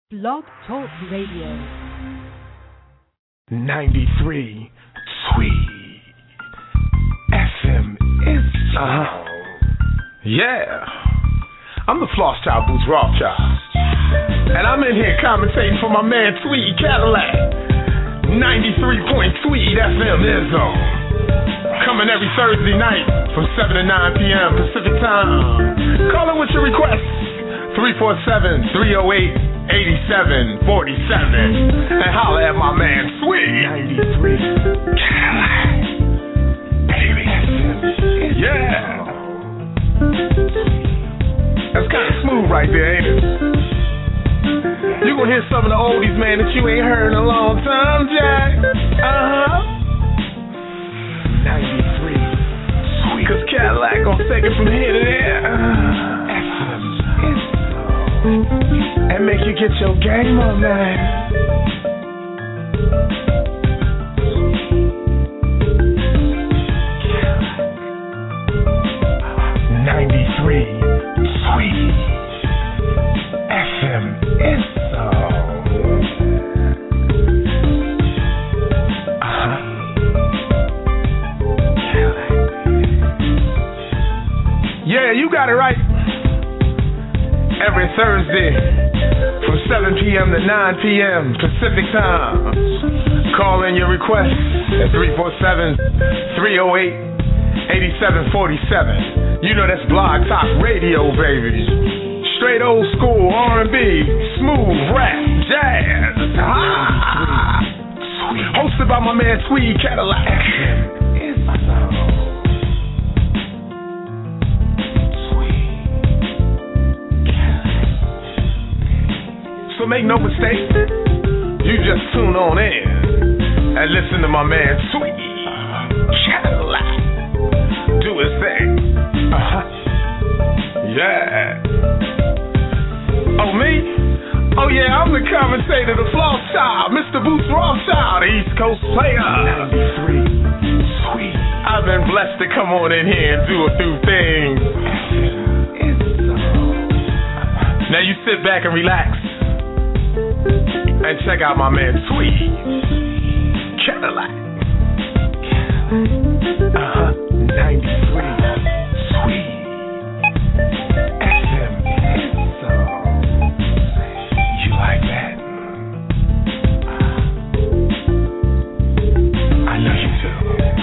Blog Talk Radio. 93 Tweed FM is Yeah. I'm the Floss Child Boots Rothschild. And I'm in here commentating for my man Tweed Cadillac. 93 Tweed FM is on. Coming every Thursday night from 7 to 9 p.m. Pacific time. Call in with your requests. 347-308-8747. And holla at my man Tweed. 93 Cadillac. Baby. Yeah. That's kind of smooth right there, ain't it? You gonna hear some of the oldies, man, that you ain't heard in a long time, Jack. 93 Sweet. Cause Cadillac gonna take it from here to there. And make you get your game on, man. 93 Sweet FM is so. Yeah, you got it right. Every Thursday from 7 p.m. to 9 p.m. Pacific time. Call in your requests at 347-308-8747. You know that's Blog Talk Radio, baby. Straight old school R&B, smooth rap, jazz. Hosted by my man Tweed Cadillac. So make no mistake, you just tune on in and listen to my man Tweed Cadillac do his thing. Yeah. Oh, me? Oh, yeah, I'm the commentator, the Floss Child, Mr. Boots Rothschild, the East Coast player. 93 Sweet. I've been blessed to come on in here and do a few things. Now you sit back and relax and check out my man Tweed Cadillac. 93 Sweet FM. So you like that? I know you do.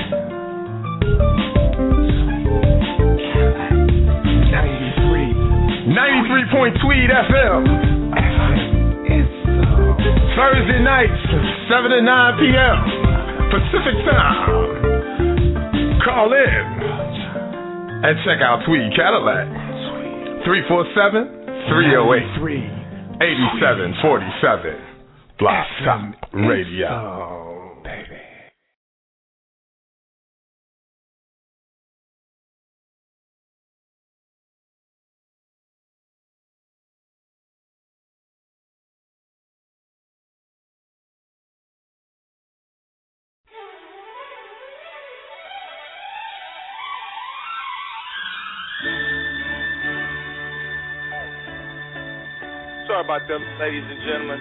93 Tweed FM. Thursday nights, 7 to 9 p.m. Pacific time. Call in and check out Tweed Cadillac. 347-308-8747. Blog Talk Radio. Baby. Sorry about that, ladies and gentlemen.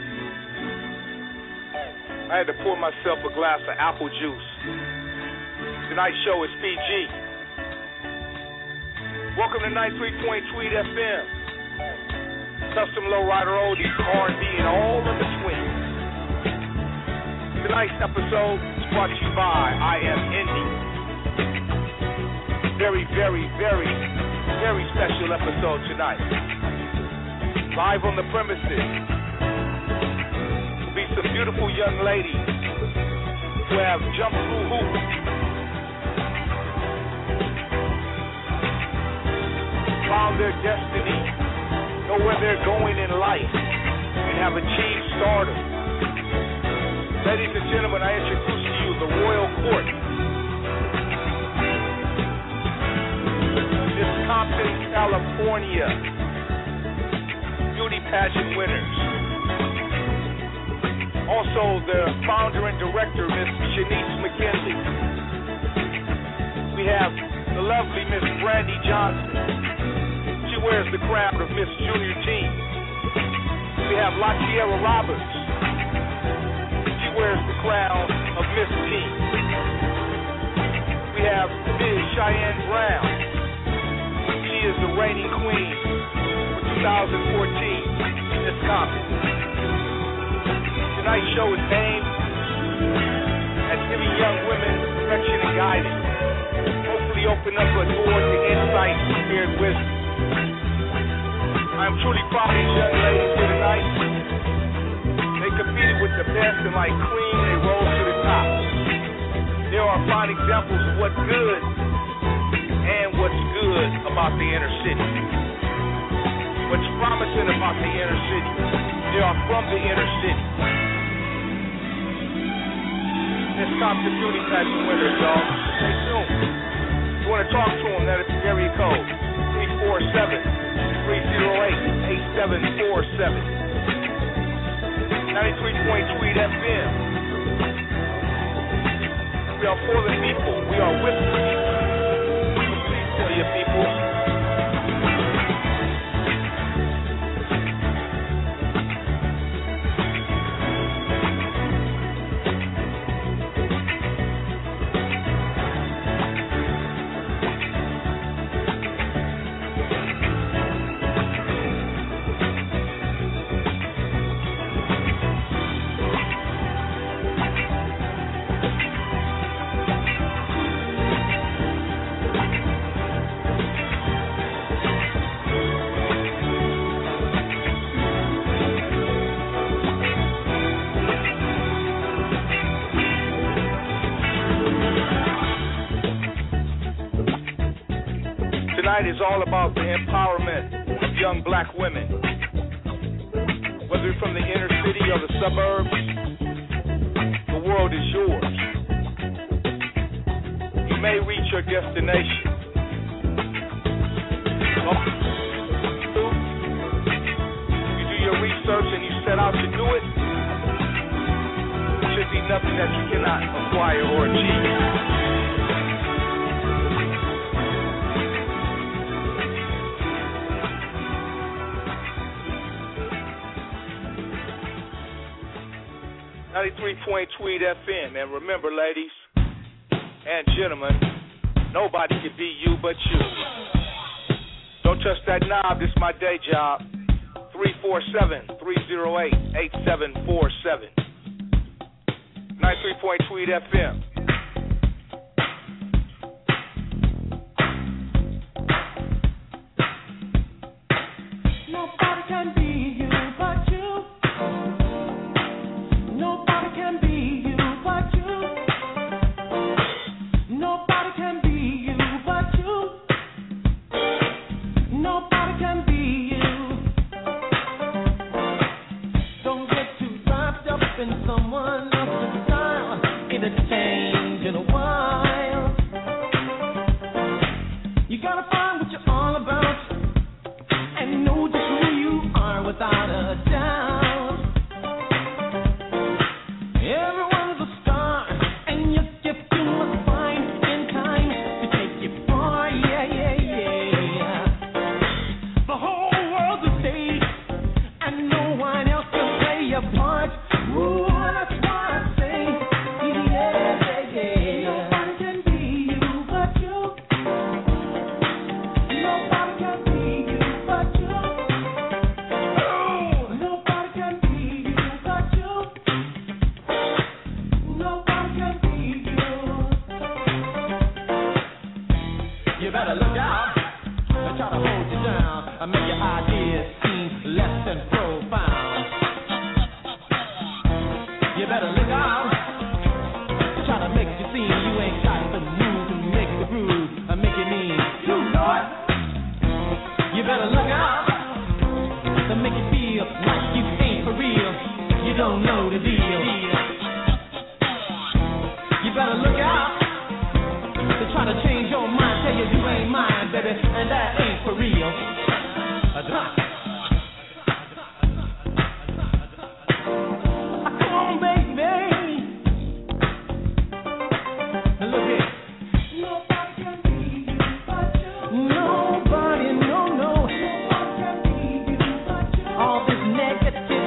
I had to pour myself a glass of apple juice. Tonight's show is PG. Welcome to 93 Tweed FM. Custom lowrider oldies, R&B, and all in between. Tonight's episode is brought to you by I Am Indie. Very, very, very, very special episode tonight. Live on the premises will be some beautiful young ladies who have jumped through hoops, found their destiny, know where they're going in life, and have achieved stardom. Ladies and gentlemen, I introduce to you the Royal Court. Miss Compton, California. Beauty pageant winners. Also, the founder and director, Miss Shanice McKinley. We have the lovely Miss Brandy Johnson. She wears the crown of Miss Junior Teen. We have LaTierra Roberts. She wears the crown of Miss Teen. We have Ms. Cheyenne Brown. She is the reigning queen for 2014 Miss Compton. Tonight's show is aimed at giving young women direction and guidance. Hopefully open up a door to insight and shared wisdom. I am truly proud of these young ladies here tonight. They competed with the best and like cream, they rose to the top. There are fine examples of what's good and what's good about the inner city. What's promising about the inner city. They are from the inner city. Miss Compton Beauty Pageant winners, y'all. Stay tuned. If you want to talk to them, that is the area code 347-308-8747. 93.2 FM. We are for the people. We are with the people. Please tell your people. Tonight is all about the empowerment of young black women. Whether you're from the inner city or the suburbs, the world is yours. You may reach your destination. You do your research and you set out to do it. There should be nothing that you cannot acquire or achieve. .2 FM, and remember, ladies and gentlemen, nobody can be you but you. Don't touch that knob. This is my day job. 347-308-8747. 93.2 FM. Nobody can be you but you. Nobody can be you but you. Nobody can be you but you. Nobody can be you. Don't get too wrapped up in someone else's style. It'll change in a while. You gotta find what you're all about and know just who you are without a doubt. Everyone's a star, and your gift you must find in time to take you far, yeah, yeah, yeah. The whole world's a stage, and no one else can play your part. Ooh, that's why I say, yeah, yeah, yeah. Nobody can be you but you. Nobody can be you but you. Nobody can be you but you. Nobody can be you. You better look out and try to hold you down and make your ideas seem less than profound. You better look out and try to make you seem you ain't got the moves to make the groove and make it mean you know it. You better look out to make you feel like you ain't for real. You don't know the deal. You better look out to try to change your mind, tell you ain't mine, baby, and that ain't for real. Come on, baby. Look here. Nobody can be you but you. Nobody, no. Nobody can be you but you. All this negativity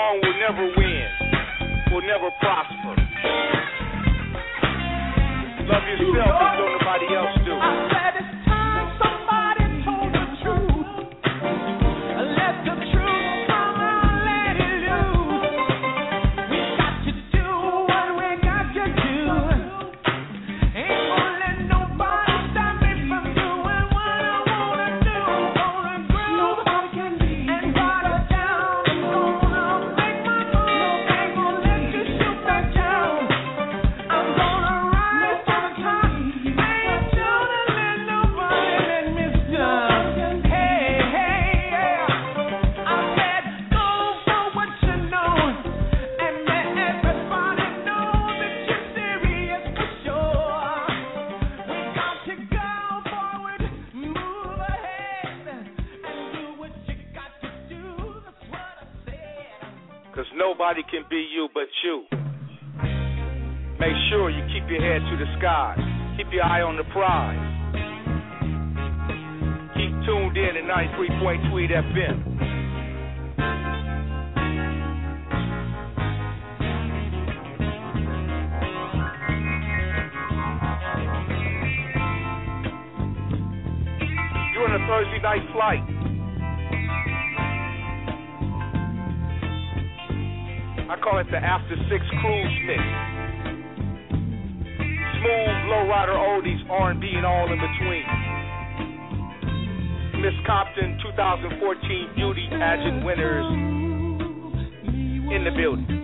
strong will never win, will never prosper. Love yourself and don't nobody else do. I said it's time somebody told the truth. Let the truth come out, let it loose. We got to do what we got to do. Ain't gonna let nobody stop me from doing what I wanna do. Gonna groove and ride it down. Gonna make my move. Ain't gonna let you shoot back down. I'm gonna rise to the top. Ain't gonna let nobody let me down. Hey, hey, yeah. I said go for what you know and let everybody know that you're serious for sure. We got to go forward, move ahead, and do what you got to do. That's what I said. Cause nobody can be you but you. Make sure you keep your head to the sky. Keep your eye on the prize. Keep tuned in at 93.3 FM. You're on a Thursday night flight. I call it the After Six Cruise Mix. Smooth, lowrider oldies, R&B, and all in between. Miss Compton 2014 Beauty Pageant winners in the building.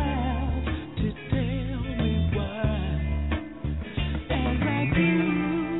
As I do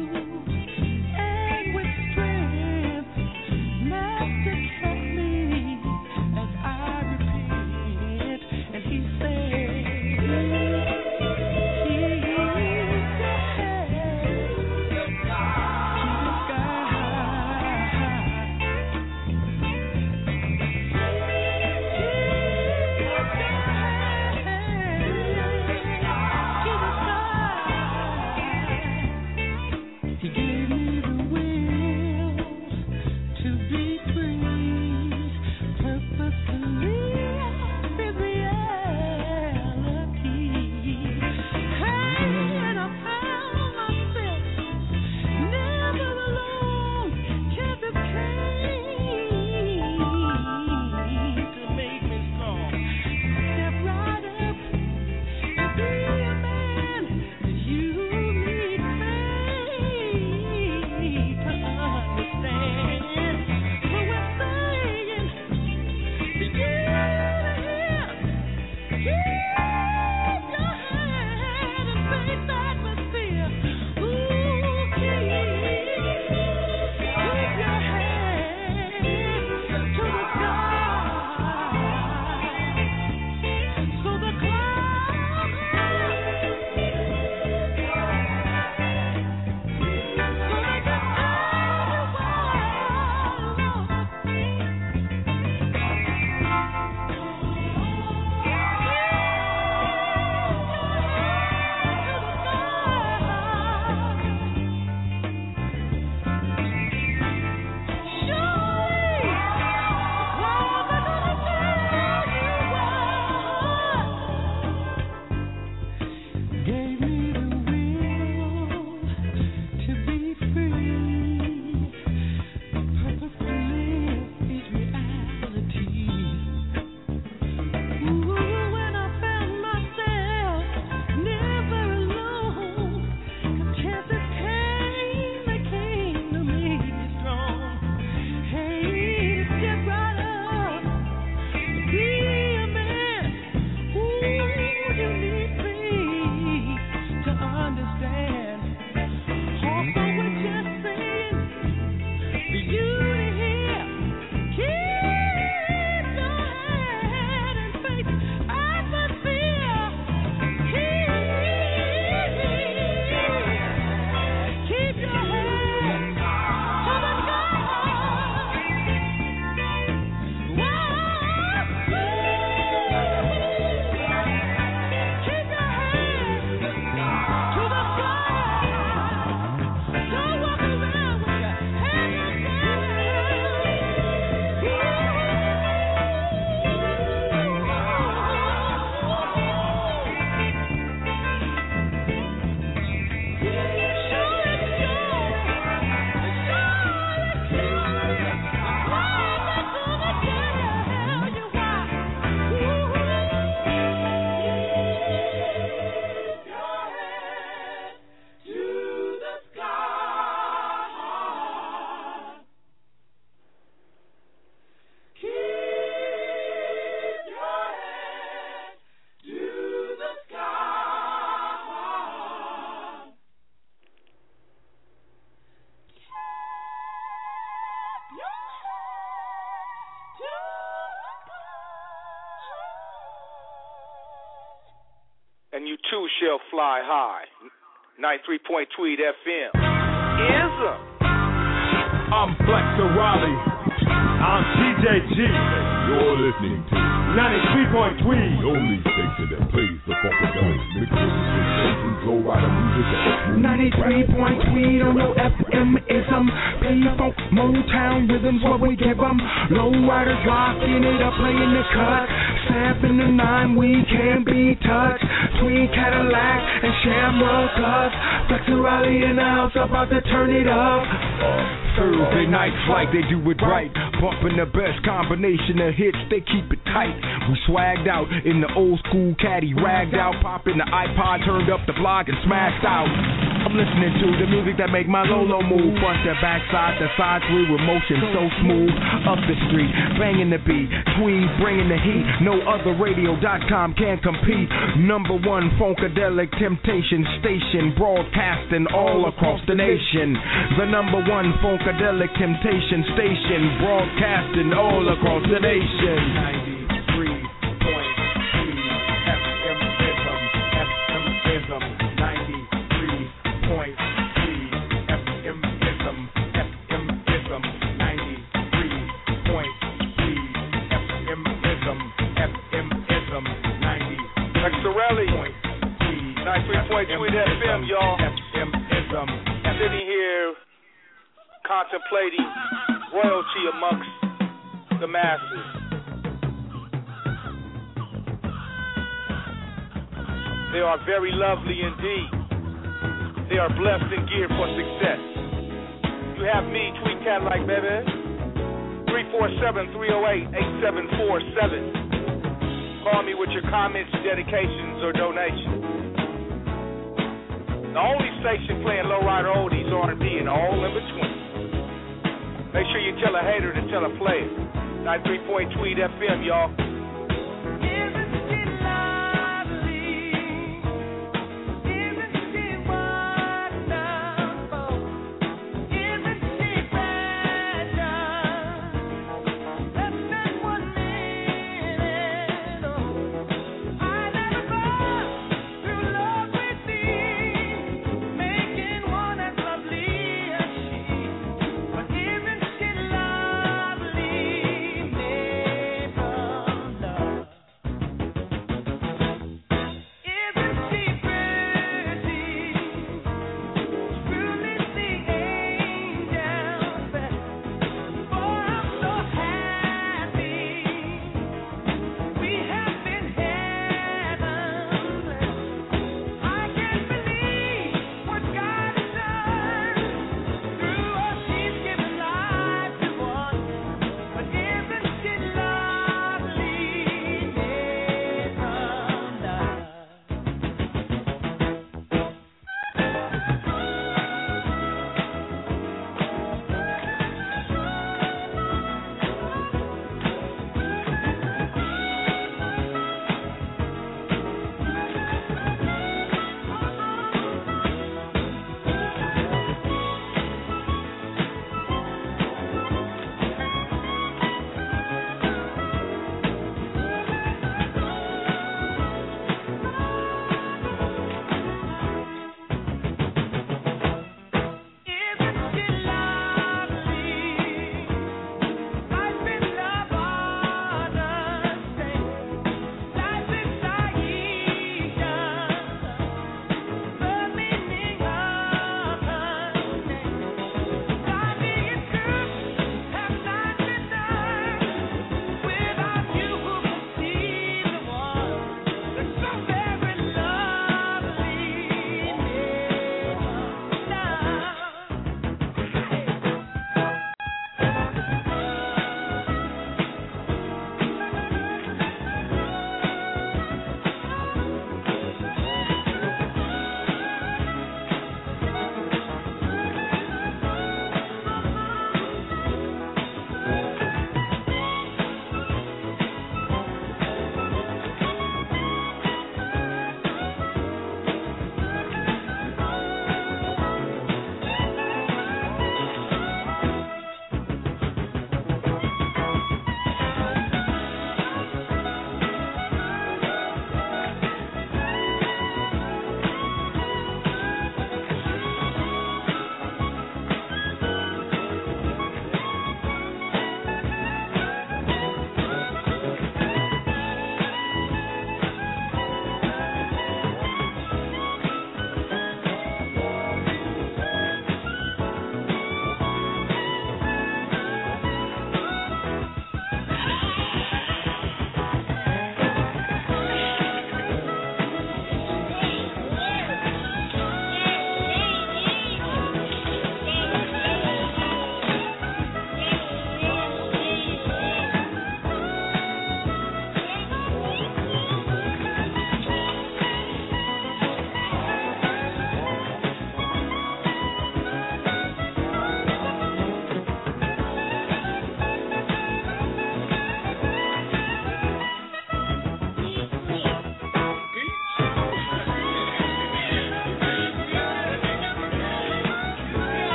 and you too shall fly high. 93.3 Tweed FM. Ism. I'm Flexer Raleigh. I'm TJG. You're listening to 93.3. the only station that plays the Funkadelic mixes sensations, low rider music. 93.3 on your FM ism. Play your funk, Motown rhythms, what we give 'em. Low riders rocking it up, playing the cut. 7 to 9, we can't be touched. Tweed Cadillac and Shamrock us. Flexer Raleigh in the house, about to turn it up. Thursday nights like they do it right. Bumping the best combination of hits, they keep it tight. We swagged out in the old school caddy, ragged out, popping the iPod, turned up the block and smashed out. I'm listening to the music that make my Lolo move. Front to backside, the side through with motion so smooth. Up the street, banging the beat, Tweed bringing the heat. No other radio.com can compete. Number one Funkadelic Temptation station, broadcasting all across the nation. The number one Funkadelic Temptation station, broadcasting all across the nation. 93.3 FM ism, FM ism. 93.3 FM ism, FM ism. 93.3 FM ism, FM ism. 93.3 FM, y'all. FM ism. Sitting here contemplating royalty amongst the masses. They are very lovely indeed. They are blessed and geared for success. You have me, Tweed Cadillac, baby. 347-308-8747. Call me with your comments, dedications, or donations. The only station playing lowrider oldies, R&B, and all in between. Make sure you tell a hater to tell a player. 93.3 Tweed FM, y'all.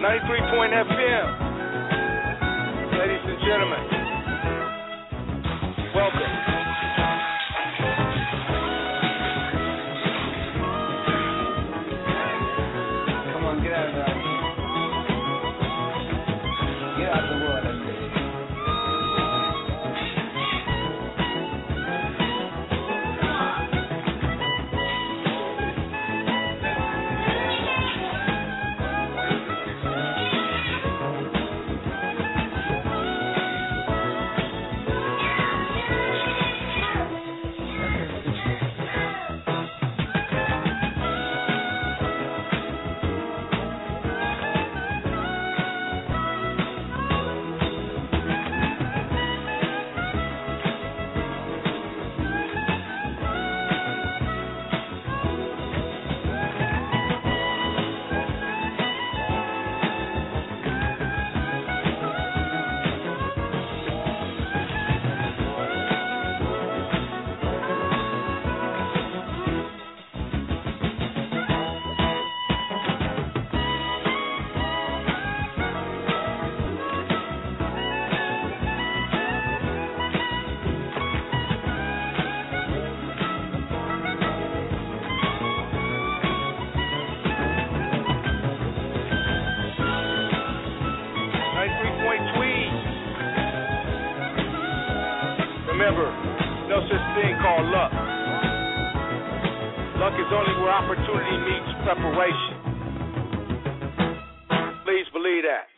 93.FM. Ladies and gentlemen, welcome. Come on, get out of there. Get out of the world, that's it. Remember, no such thing called luck. Luck is only where opportunity meets preparation. Please believe that.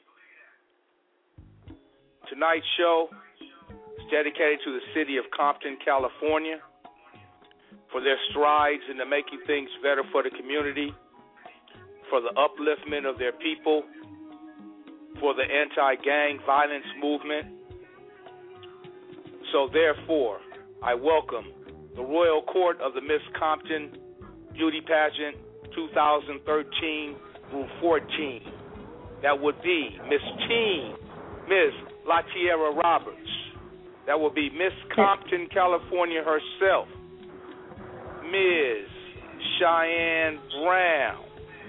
Tonight's show is dedicated to the city of Compton, California, for their strides into making things better for the community, for the upliftment of their people, for the anti-gang violence movement. So therefore, I welcome the Royal Court of the Miss Compton Beauty Pageant 2013 through 14. That would be Miss Teen, Miss Latiera Roberts. That would be Miss Compton, California herself, Ms. Cheyenne Brown.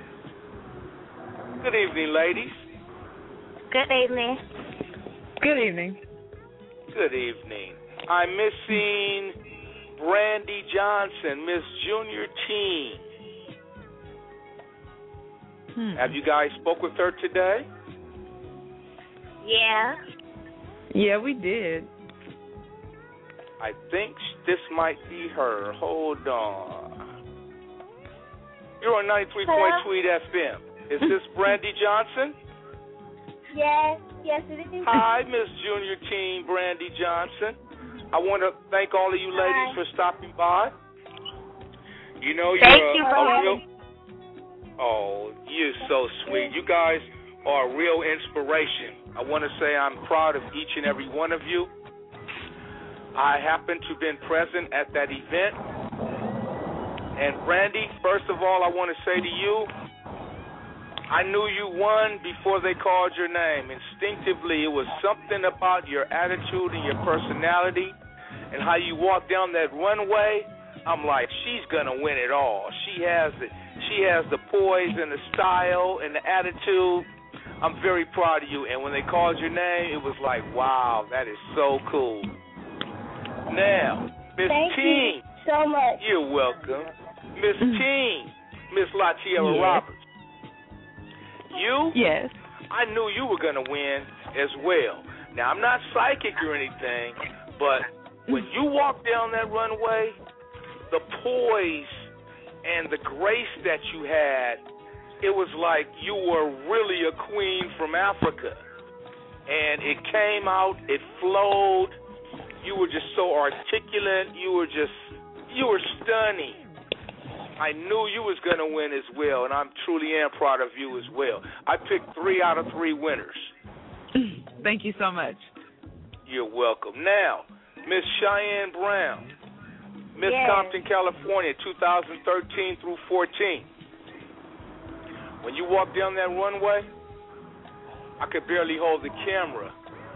Good evening, ladies. Good evening. Good evening. Good evening. I'm missing Brandy Johnson, Miss Junior Teen. Have you guys spoke with her today? Yeah. Yeah, we did. I think this might be her. Hold on. You're on 93.2 FM. Is this Brandy Johnson? Yes. Yes, it is. Hi, Miss Junior Teen Brandy Johnson. I want to thank all of you ladies for stopping by. You know, you're a real... Oh, you're so sweet. You guys are a real inspiration. I want to say I'm proud of each and every one of you. I happen to have been present at that event. And Brandy, first of all, I want to say to you, I knew you won before they called your name. Instinctively, it was something about your attitude and your personality and how you walked down that runway. I'm like, she's going to win it all. She has the poise and the style and the attitude. I'm very proud of you. And when they called your name, it was like, wow, that is so cool. Now, Miss Teen. Thank you so much. You're welcome. Miss Teen, Miss Latiera Roberts. You? Yes. I knew you were going to win as well. Now, I'm not psychic or anything, but when you walked down that runway, the poise and the grace that you had, it was like you were really a queen from Africa. And it came out, it flowed. You were just so articulate. You were stunning. I knew you was going to win as well, and I truly am proud of you as well. I picked 3 out of 3 winners. Thank you so much. You're welcome. Now, Miss Cheyenne Brown, Miss Compton, California, 2013 through 14. When you walked down that runway, I could barely hold the camera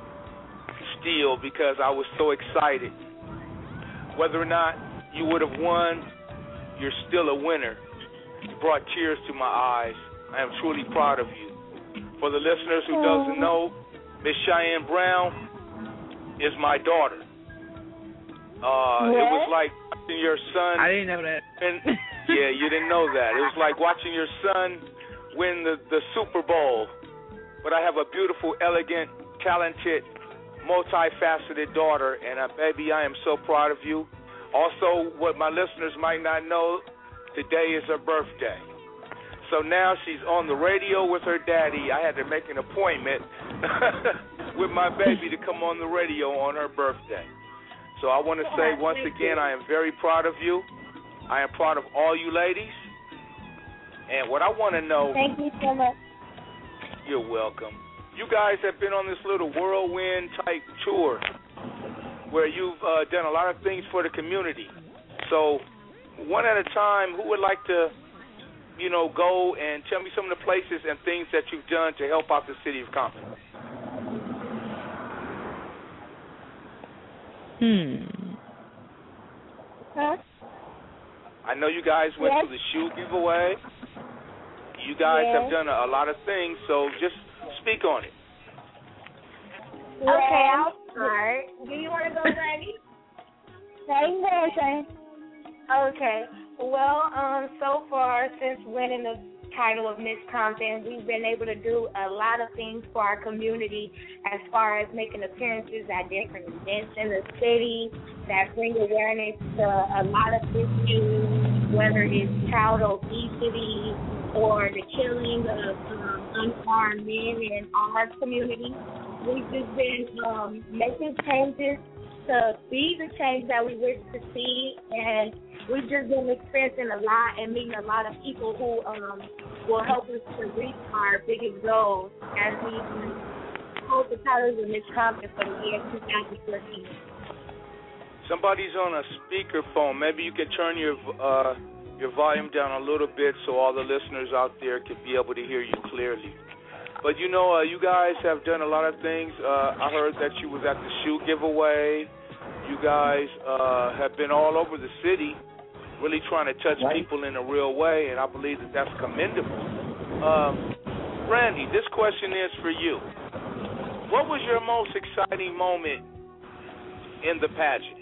still because I was so excited. Whether or not you would have won, you're still a winner. You brought tears to my eyes. I am truly proud of you For the listeners who doesn't know, Miss Cheyenne Brown is my daughter. It was like watching your son. I didn't know that. Yeah, you didn't know that. It was like watching your son win the Super Bowl. But I have a beautiful, elegant, talented, multifaceted daughter, and baby, I am so proud of you. Also, what my listeners might not know, today is her birthday. So now she's on the radio with her daddy. I had to make an appointment with my baby to come on the radio on her birthday. So I want to say once again, I am very proud of you. I am proud of all you ladies. And what I want to know... Thank you so much. You're welcome. You guys have been on this little whirlwind-type tour where you've done a lot of things for the community. So one at a time, who would like to, go and tell me some of the places and things that you've done to help out the city of Compton? Huh? I know you guys went to the shoe giveaway. You guys have done a lot of things, so just speak on it. Okay, I'll start. Do you want to go, Brandy? Okay. Well, so far, since winning the title of Miss Compton, we've been able to do a lot of things for our community as far as making appearances at different events in the city that bring awareness to a lot of issues, whether it's child obesity or the killing of unarmed men in our community. We've just been making changes to be the change that we wish to see, and we've just been experiencing a lot and meeting a lot of people who will help us to reach our biggest goals as we hold the titles of Miss Compton for the year 2014. Somebody's on a speakerphone. Maybe you can turn your volume down a little bit so all the listeners out there can be able to hear you clearly. But, you guys have done a lot of things. I heard that you was at the shoe giveaway. You guys have been all over the city really trying to touch people in a real way, and I believe that that's commendable. Brandy, this question is for you. What was your most exciting moment in the pageant?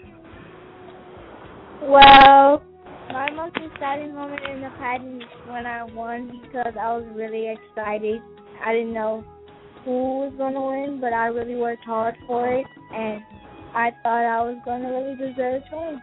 Well, my most exciting moment in the pageant is when I won, because I was really excited. I didn't know who was going to win, but I really worked hard for it, and I thought I was going to really deserve fame.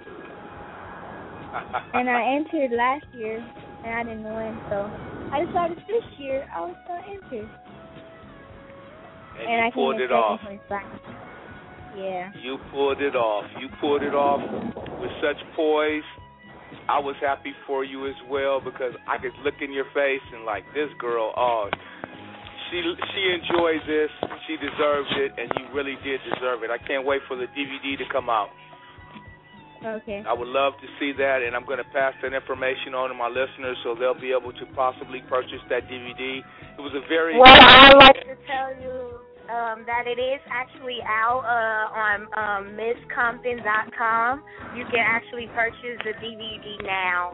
And I entered last year, and I didn't win, so I decided this year I was going to enter. And you pulled it off. Yeah. You pulled it off. You pulled it off with such poise. I was happy for you as well, because I could look in your face and like, this girl, she enjoys this, she deserves it, and you really did deserve it. I can't wait for the DVD to come out. Okay. I would love to see that, and I'm going to pass that information on to my listeners so they'll be able to possibly purchase that DVD. It was a very... Well, I'd like to tell you that it is actually out on MissCompton.com. You can actually purchase the DVD now.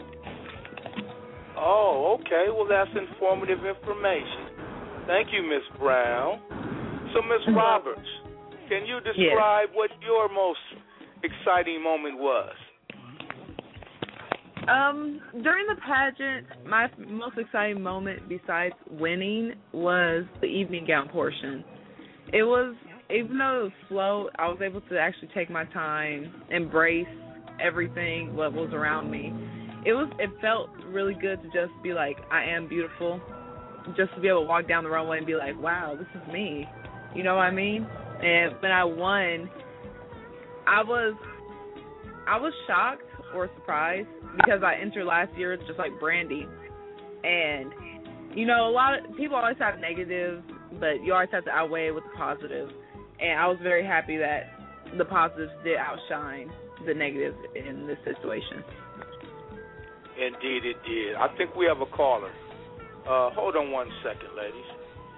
Oh, okay. Well, that's informative information. Thank you, Miss Brown. So, Miss Roberts, can you describe what your most exciting moment was? During the pageant, my most exciting moment besides winning was the evening gown portion. It was, even though it was slow, I was able to actually take my time, embrace everything, what was around me. It felt really good to just be like, I am beautiful. Just to be able to walk down the runway and be like, wow, this is me. You know what I mean? And when I won, I was shocked or surprised because I entered last year just like Brandy. And, a lot of people always have negatives, but you always have to outweigh it with the positive. And I was very happy that the positives did outshine the negatives in this situation. Indeed it did. I think we have a caller. Hold on one second, ladies.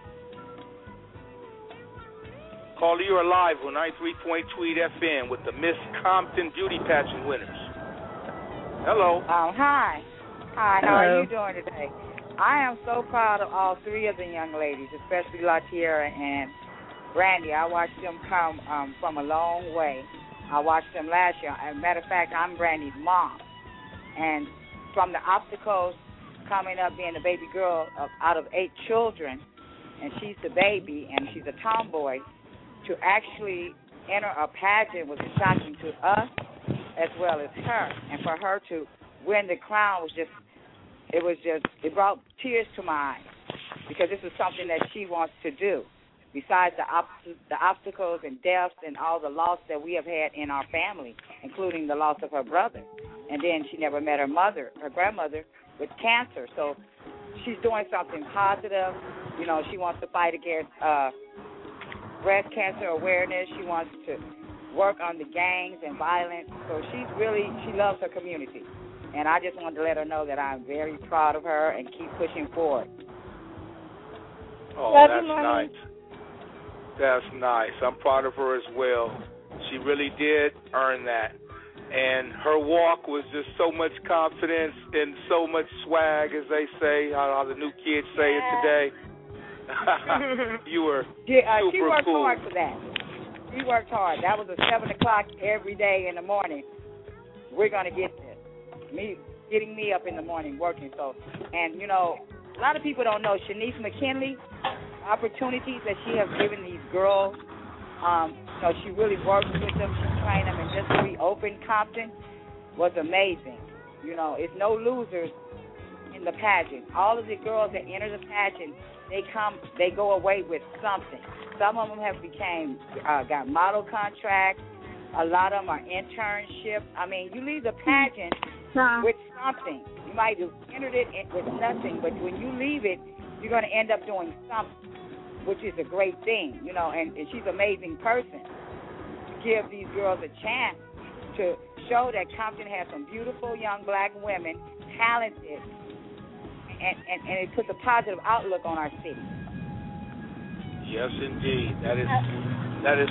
Caller, you're live on 93.2 FM with the Miss Compton Beauty Pageant winners. Hello. Hi. Hi, how are you doing today? I am so proud of all three of the young ladies, especially LaTierra and Brandy. I watched them come from a long way. I watched them last year. As a matter of fact, I'm Brandy's mom. And from the obstacles coming up being a baby girl out of 8 children, and she's the baby, and she's a tomboy, to actually enter a pageant was shocking to us as well as her. And for her to win the crown it brought tears to my eyes, because this is something that she wants to do. Besides the obstacles and deaths and all the loss that we have had in our family, including the loss of her brother. And then she never met her grandmother, with cancer. So she's doing something positive. You know, she wants to fight against breast cancer awareness. She wants to work on the gangs and violence. So she loves her community. And I just wanted to let her know that I'm very proud of her and keep pushing forward. Oh, that's nice. That's nice. I'm proud of her as well. She really did earn that. And her walk was just so much confidence and so much swag, as they say, how the new kids say it today. You were super she worked cool. hard for that. She worked hard. That was at 7 o'clock every day in the morning. We're going to get this. Getting me up in the morning working. So, and, you know, a lot of people don't know Shanice McKinley, opportunities that she has given these girls. You know, she really works with them. She trained them, and just to reopen Compton was amazing. You know, it's no losers in the pageant. All of the girls that enter the pageant, they go away with something. Some of them have got model contracts. A lot of them are internships. I mean, you leave the pageant with something. You might have entered it with nothing, but when you leave it, you're going to end up doing something, which is a great thing, you know, and she's an amazing person. Give these girls a chance to show that Compton has some beautiful young black women, talented, and it puts a positive outlook on our city. Yes, indeed. There's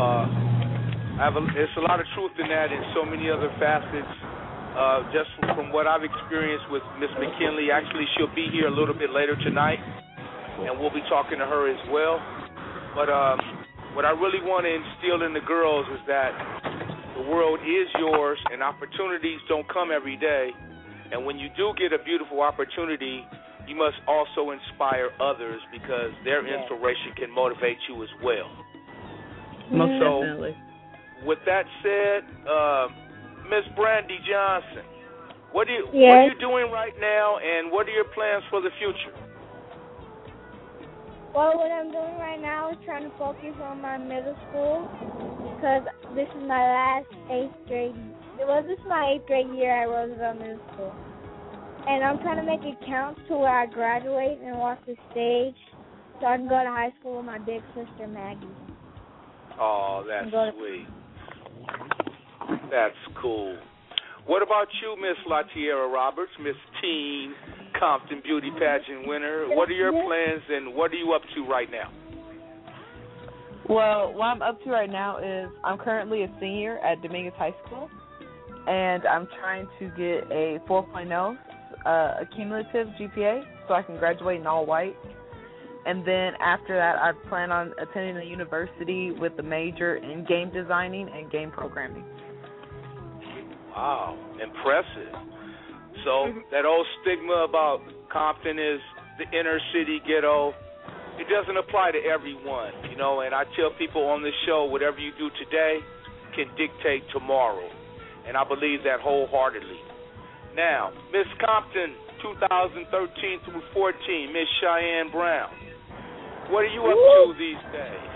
a lot of truth in that, and so many other facets. Just from what I've experienced with Miss McKinley, actually she'll be here a little bit later tonight, and we'll be talking to her as well. But what I really want to instill in the girls is that the world is yours, and opportunities don't come every day. And when you do get a beautiful opportunity, you must also inspire others, because their inspiration can motivate you as well. Most definitely. With that said, Miss Brandy Johnson, what are you doing right now, and what are your plans for the future? Well, what I'm doing right now is trying to focus on my middle school, because this is my last 8th grade. This is my 8th grade year at Roosevelt Middle School. And I'm trying to make it count to where I graduate and walk the stage so I can go to high school with my big sister, Maggie. Oh, that's sweet. That's cool. What about you, Miss LaTierra Roberts, Miss Teen Compton Beauty Pageant winner? What are your plans, and what are you up to right now? Well, what I'm up to right now is I'm currently a senior at Dominguez High School, and I'm trying to get a 4.0 cumulative GPA so I can graduate in all white. And then after that, I plan on attending a university with a major in game designing and game programming. Wow, impressive. So that old stigma about Compton is the inner city ghetto, it doesn't apply to everyone, you know, and I tell people on this show, whatever you do today can dictate tomorrow, and I believe that wholeheartedly. Now, Miss Compton, 2013 through 14, Miss Cheyenne Brown, what are you up to these days?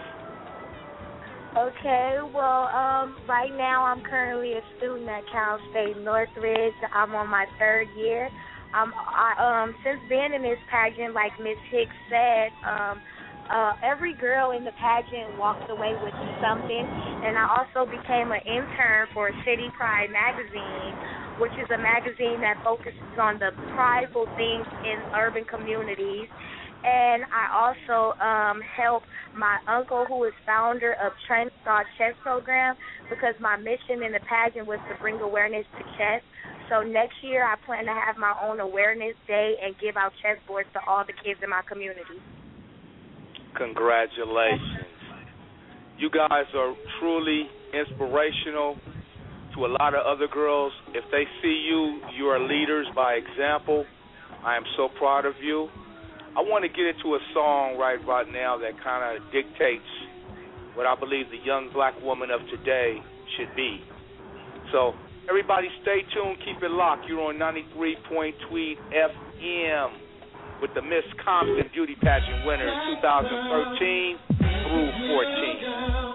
Okay, well, right now I'm currently a student at Cal State Northridge. I'm on my 3rd year. Since being in this pageant, like Miss Hicks said, every girl in the pageant walked away with something, and I also became an intern for City Pride magazine, which is a magazine that focuses on the prideful things in urban communities. And I also help my uncle, who is founder of Trendstar Chess Program, because my mission in the pageant was to bring awareness to chess. So next year I plan to have my own awareness day and give out chessboards to all the kids in my community. Congratulations. You guys are truly inspirational to a lot of other girls. If they see you, you are leaders by example. I am so proud of you. I want to get into a song right now that kind of dictates what I believe the young black woman of today should be. So everybody stay tuned, keep it locked. You're on 93.2 FM with the Miss Compton Beauty Pageant winners 2013 through 14.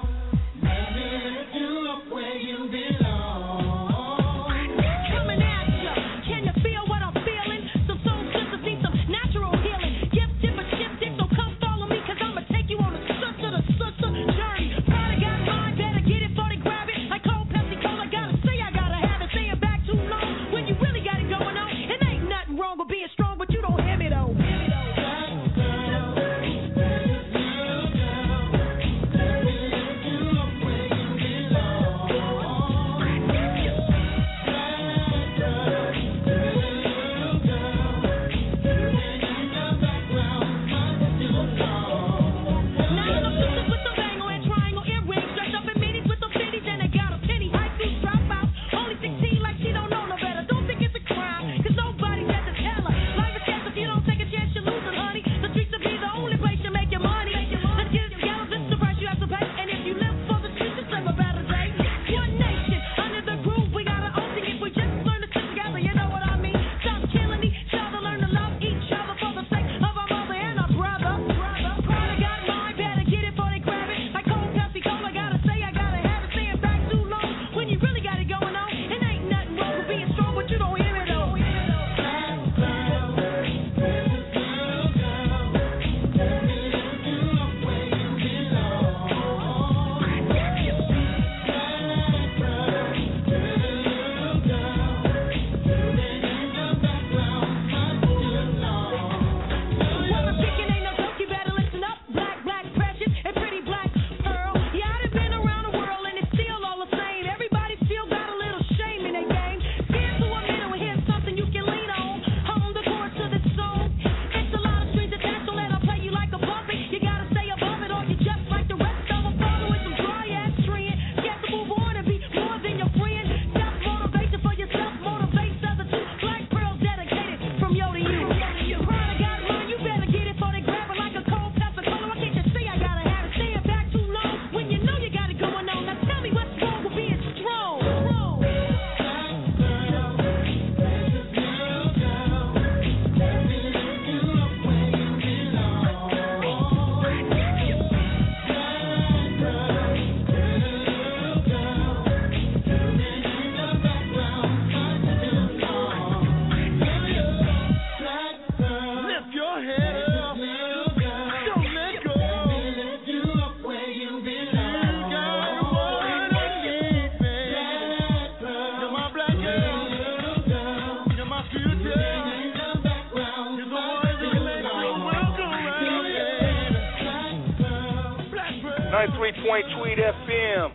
Tweet FM,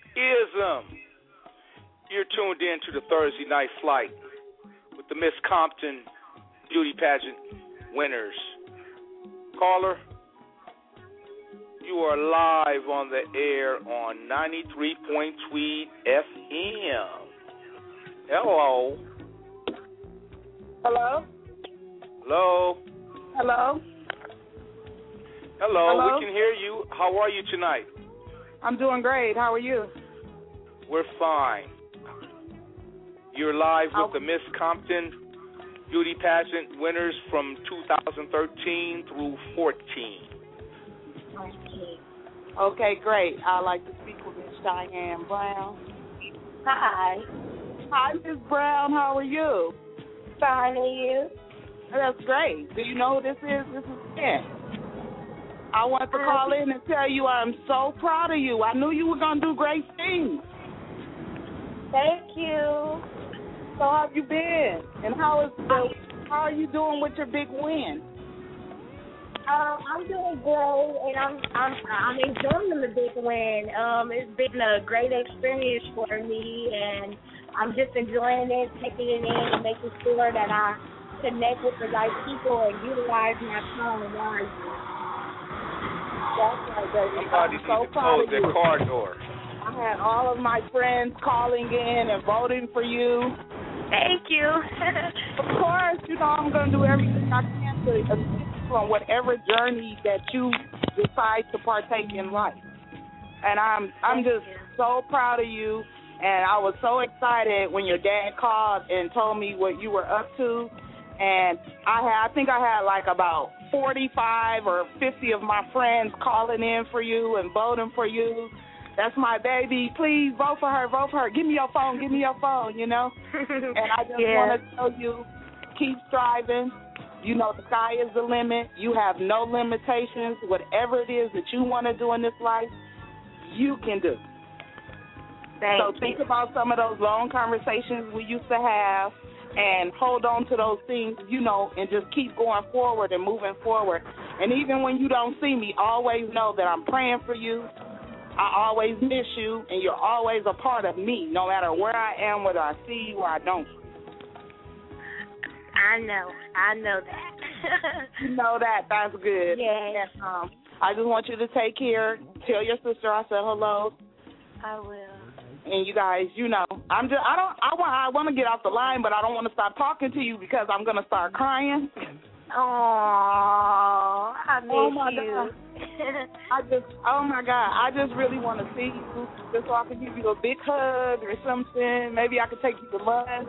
ISM. You're tuned in to the Thursday Night Flight with the Miss Compton Beauty Pageant winners. Caller, you are live on the air on 93.2 FM. Hello. Hello? Hello. Hello? Hello, Hello? we can hear you. How are you tonight? I'm doing great. How are you? We're fine. You're live with the Miss Compton Beauty Pageant winners from 2013 through 14. Okay, great. I'd like to speak with Miss Diane Brown. Hi. Hi, Miss Brown. How are you? Fine, and you? That's great. Do you know who this is? This is Ken. I want to call in and tell you I'm so proud of you. I knew you were going to do great things. Thank you. So how have you been? And how are you doing with your big win? I'm doing great, and I'm enjoying the big win. It's been a great experience for me, and I'm just enjoying it, taking it in, and making sure that I connect with the right people and utilize my time wisely. That's right, baby. Somebody I'm so needs to proud close of their you. car door. I had all of my friends calling in and voting for you. Thank you. Of course, I'm going to do everything I can to assist you on whatever journey that you decide to partake in life. And I'm just so proud of you. And I was so excited when your dad called and told me what you were up to. And I think I had like about 45 or 50 of my friends calling in for you and voting for you. That's my baby. Please vote for her. Vote for her. Give me your phone. And I just want to tell you, keep striving. The sky is the limit. You have no limitations. Whatever it is that you want to do in this life, you can do. Think about some of those long conversations we used to have and hold on to those things, and just keep going forward and moving forward. And even when you don't see me, always know that I'm praying for you. I always miss you, and you're always a part of me, no matter where I am, whether I see you or I don't. I know that. You know that. That's good. Yes. And, I just want you to take care. Tell your sister I said hello. I will. And you guys, I want to get off the line, but I don't want to stop talking to you because I'm going to start crying. Oh, I miss you. Oh my God, I just really want to see you, just so I can give you a big hug or something. Maybe I could take you to lunch.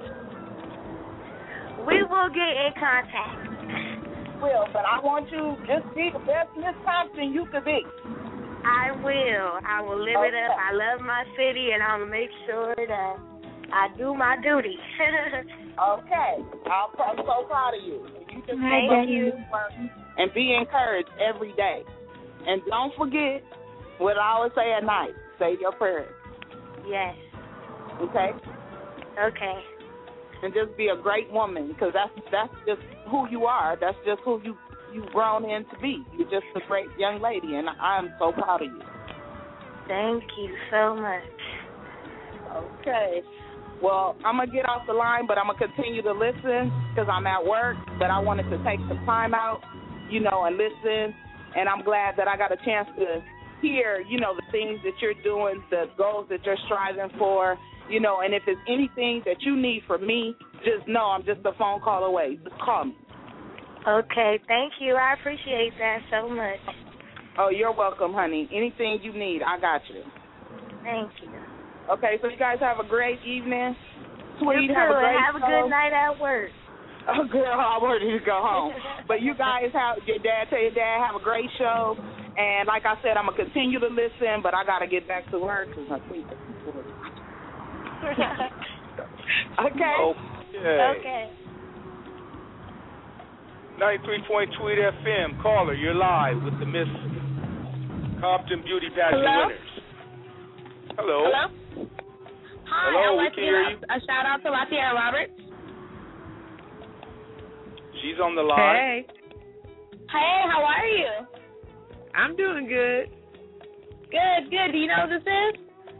We will get in contact. But I want you to just be the best Miss Thompson you could be. I will live it up. I love my city, and I'll make sure that I do my duty. Okay. I'm so proud of you. You just Thank you. And be encouraged every day. And don't forget what I always say at night. Say your prayers. Yes. Okay? Okay. And just be a great woman, because that's just who you are. That's just who you've grown in to be. You're just a great young lady, and I'm so proud of you. Thank you so much. Okay. Well, I'm going to get off the line, but I'm going to continue to listen because I'm at work, but I wanted to take some time out, and listen, and I'm glad that I got a chance to hear, the things that you're doing, the goals that you're striving for, and if there's anything that you need from me, just know I'm just a phone call away. Just call me. Okay, thank you. I appreciate that so much. Oh, you're welcome, honey. Anything you need, I got you. Thank you. Okay, so you guys have a great evening. Sweet, you too, have a great have a good night at work. Oh, girl, I'm ready to go home. But you guys tell your dad, have a great show. And like I said, I'm going to continue to listen, but I got to get back to work because I think that's important. Okay? Okay. 93.2 FM. Caller, you're live with the Miss Compton Beauty Pageant winners. Hello. Hi, Hello, I'd like to give a shout out to Latiera Roberts. She's on the line. Hey. Hey, how are you? I'm doing good. Good. Do you know who this is?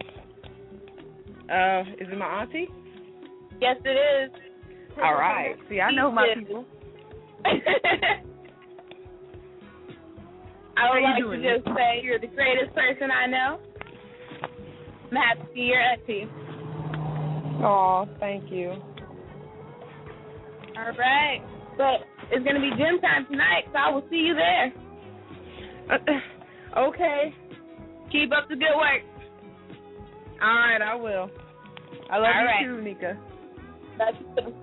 Is it my auntie? Yes, it is. All right. See, I know my people. I would like to just say you're the greatest person I know. I'm happy to be your auntie. Oh, thank you. All right. But it's going to be gym time tonight, so I will see you there. Okay. Keep up the good work. All right, I will. I love you too, Nika. Love you too.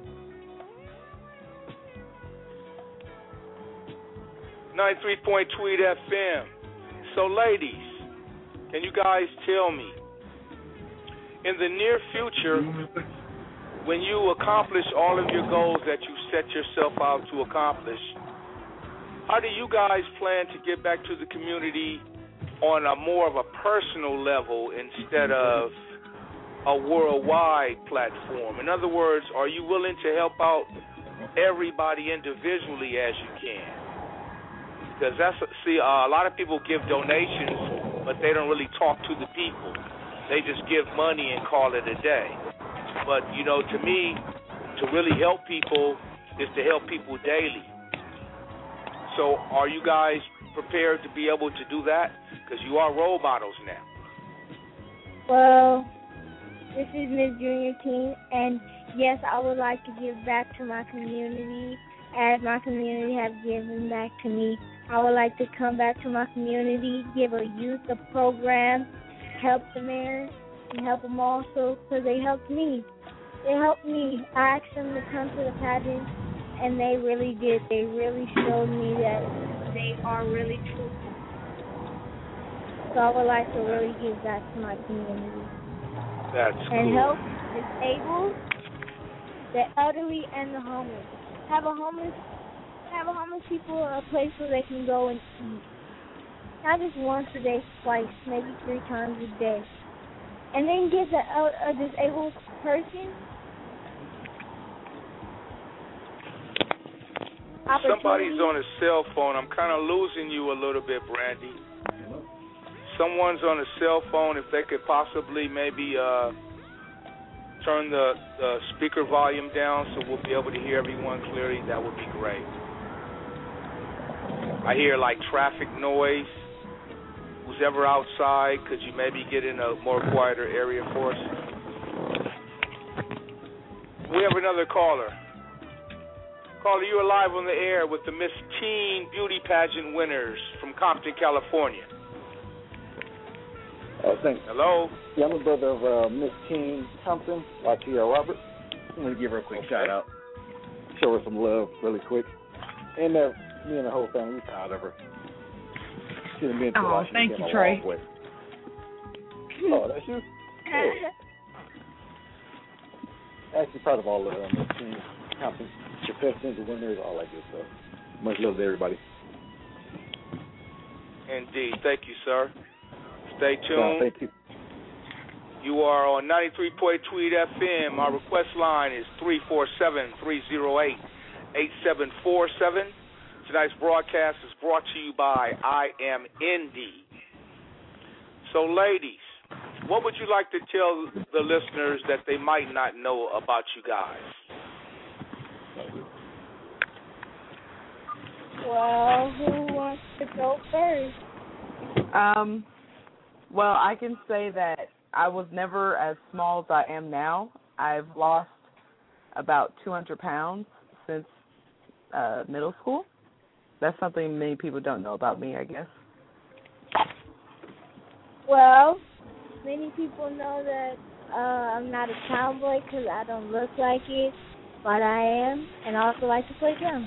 93.2 FM. So, ladies, can you guys tell me, in the near future, when you accomplish all of your goals that you set yourself out to accomplish, how do you guys plan to get back to the community on a more of a personal level instead of a worldwide platform? In other words, are you willing to help out everybody individually as you can? Because a lot of people give donations, but they don't really talk to the people. They just give money and call it a day. But, you know, to me, to really help people is to help people daily. So are you guys prepared to be able to do that? Because you are role models now. Well, this is Miss Junior Teen, and yes, I would like to give back to my community as my community has given back to me. I would like to come back to my community, give a youth a program, help the mayor, and help them also because they helped me. They helped me. I asked them to come to the pageant, and they really did. They really showed me that they are really truthful. So I would like to really give back to my community. That's and cool. Help the disabled, the elderly, and the homeless. Have a homeless people a place where they can go and eat. Not just once a day, twice, maybe 3 times a day. And then give a disabled person Somebody's on a cell phone. I'm kind of losing you a little bit, Brandy. Someone's on a cell phone. If they could possibly maybe turn the speaker volume down so we'll be able to hear everyone clearly, that would be great. I hear like traffic noise. Who's ever outside, could you maybe get in a more quieter area for us? We have another caller. Caller, you're live on the air with the Miss Teen Beauty Pageant winners from Compton, California. Thanks. Hello? Yeah, I'm a brother of Miss Teen Compton, Latia Robert. I'm going to give her a quick shout out. Show her some love really quick. And me and the whole family, we're proud of her. Oh, thank you, Trey. Oh, that's you? Cool. Actually, proud of all of them. Miss Teen Compton, contestants, the winners, all that good stuff. Much love to everybody. Indeed. Thank you, sir. Stay tuned. Thank you. You are on 93.3 FM. Our request line is 347-308-8747. Tonight's broadcast is brought to you by I Am Indie. So, ladies, what would you like to tell the listeners that they might not know about you guys? Well, who wants to go first? Well, I can say that I was never as small as I am now. I've lost about 200 pounds since middle school. That's something many people don't know about me, I guess. Well, many people know that I'm not a tomboy because I don't look like it, but I am, and I also like to play drums.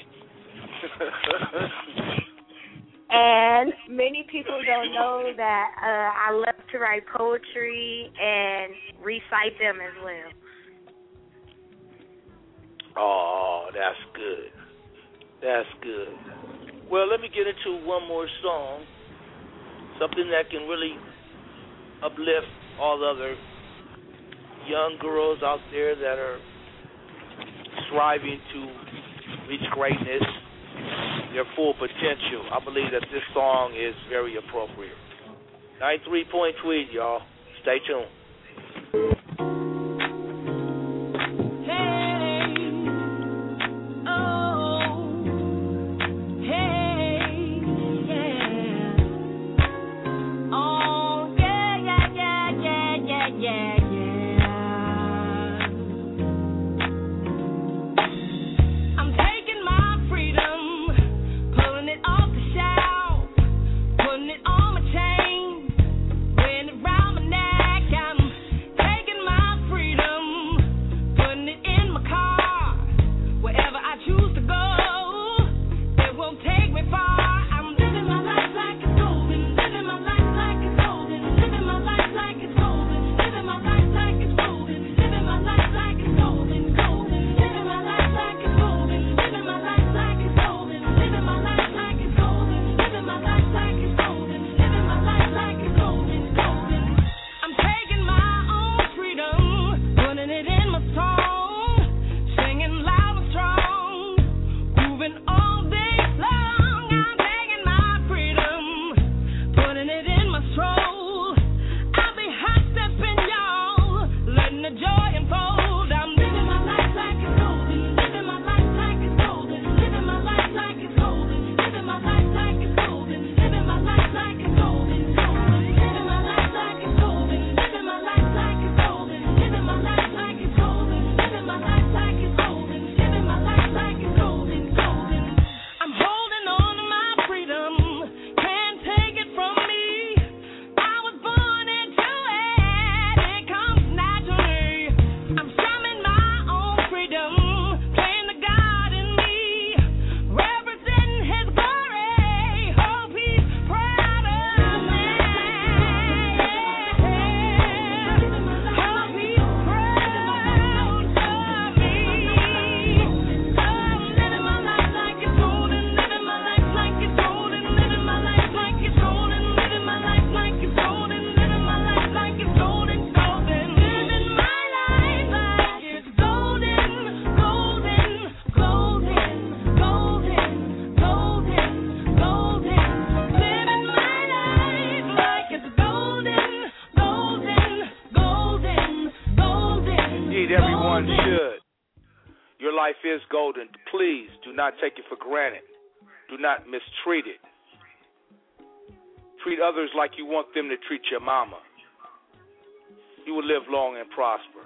And many people don't know that I love to write poetry and recite them as well. Oh, that's good. That's good. Well, let me get into one more song, something that can really uplift all the other young girls out there that are striving to reach greatness, their full potential. I believe that this song is very appropriate. 93.3, y'all. Stay tuned. Putting it on my chain, wearing it round my neck. I'm is golden. Please do not take it for granted. Do not mistreat it. Treat others like you want them to treat your mama. You will live long and prosper.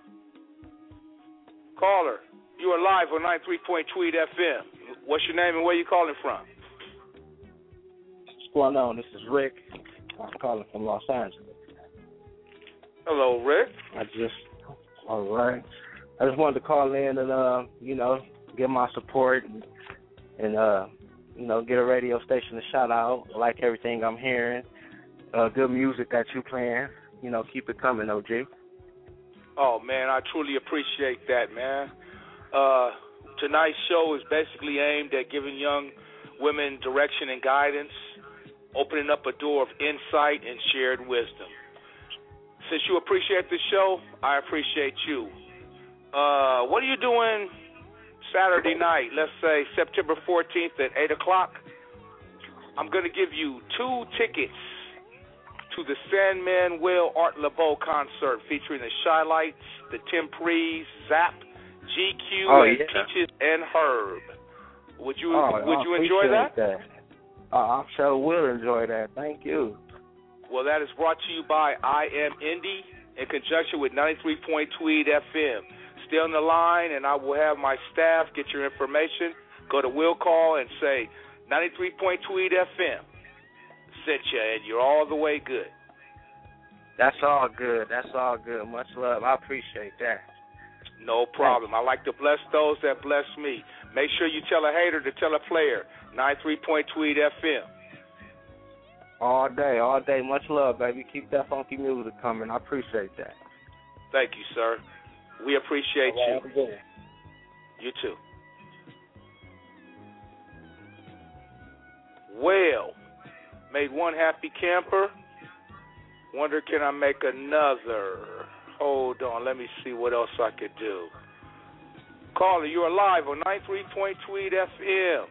Caller, you are live on 93.3 Tweed FM. What's your name and where you calling from? What's going on? This is Rick. I'm calling from Los Angeles. Hello, Rick. All right. I just wanted to call in and, give my support and get a radio station to shout out. I like everything I'm hearing. Good music that you playing. Keep it coming, OG. Oh, man, I truly appreciate that, man. Tonight's show is basically aimed at giving young women direction and guidance, opening up a door of insight and shared wisdom. Since you appreciate the show, I appreciate you. What are you doing Saturday night, let's say September 14th at 8 o'clock? I'm going to give you 2 tickets to the Sandman Will Art LeBeau concert featuring the Shy-Lights, the Temprees, Zap, GQ, and Peaches and Herb. Would you enjoy that? I sure will enjoy that. Thank you. Well, that is brought to you by I Am Indie in conjunction with 93.3 Tweed FM. Stay on the line, and I will have my staff get your information. Go to Will Call and say 93.3 Tweed FM sent you, and you're all the way good. That's all good. Much love. I appreciate that. No problem. I like to bless those that bless me. Make sure you tell a hater to tell a player. 93.3 Tweed FM. All day. Much love, baby. Keep that funky music coming. I appreciate that. Thank you, sir. We appreciate you. You too. Well, made one happy camper. Wonder, can I make another? Hold on. Let me see what else I could do. Caller, you are live on 93.3 Tweed FM.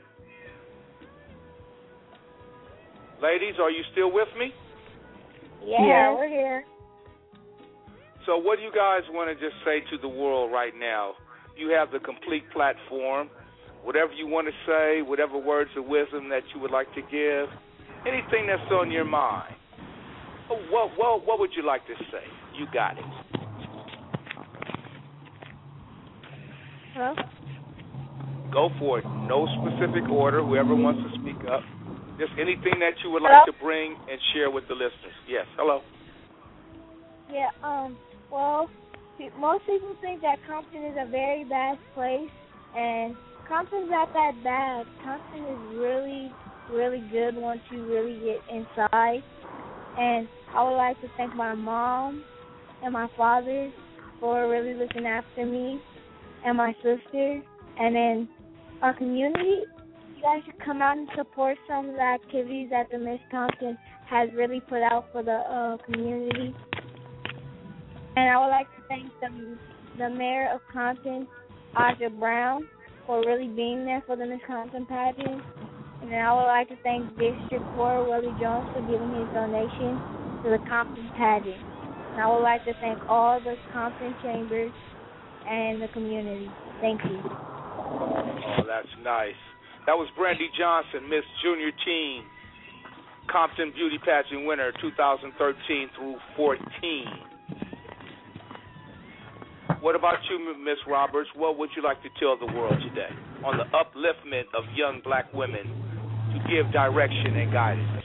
Ladies, are you still with me? Yeah, we're here. So what do you guys want to just say to the world right now? You have the complete platform. Whatever you want to say, whatever words of wisdom that you would like to give, anything that's on your mind. What would you like to say? You got it. Hello? Go for it. No specific order. Whoever wants to speak up. Just anything that you would like to bring and share with the listeners. Yes. Hello. Yeah. Well, most people think that Compton is a very bad place, and Compton's not that bad. Compton is really, really good once you really get inside. And I would like to thank my mom and my father for really looking after me, and my sister, and then our community. You guys should come out and support some of the activities that the Miss Compton has really put out for the community. And I would like to thank the mayor of Compton, Aja Brown, for really being there for the Miss Compton pageant. And then I would like to thank District 4, Willie Jones, for giving his donation to the Compton pageant. And I would like to thank all the Compton chambers and the community. Thank you. Oh, that's nice. That was Brandy Johnson, Miss Junior Teen, Compton Beauty Pageant winner 2013 through 14. What about you, Miss Roberts? What would you like to tell the world today on the upliftment of young black women to give direction and guidance?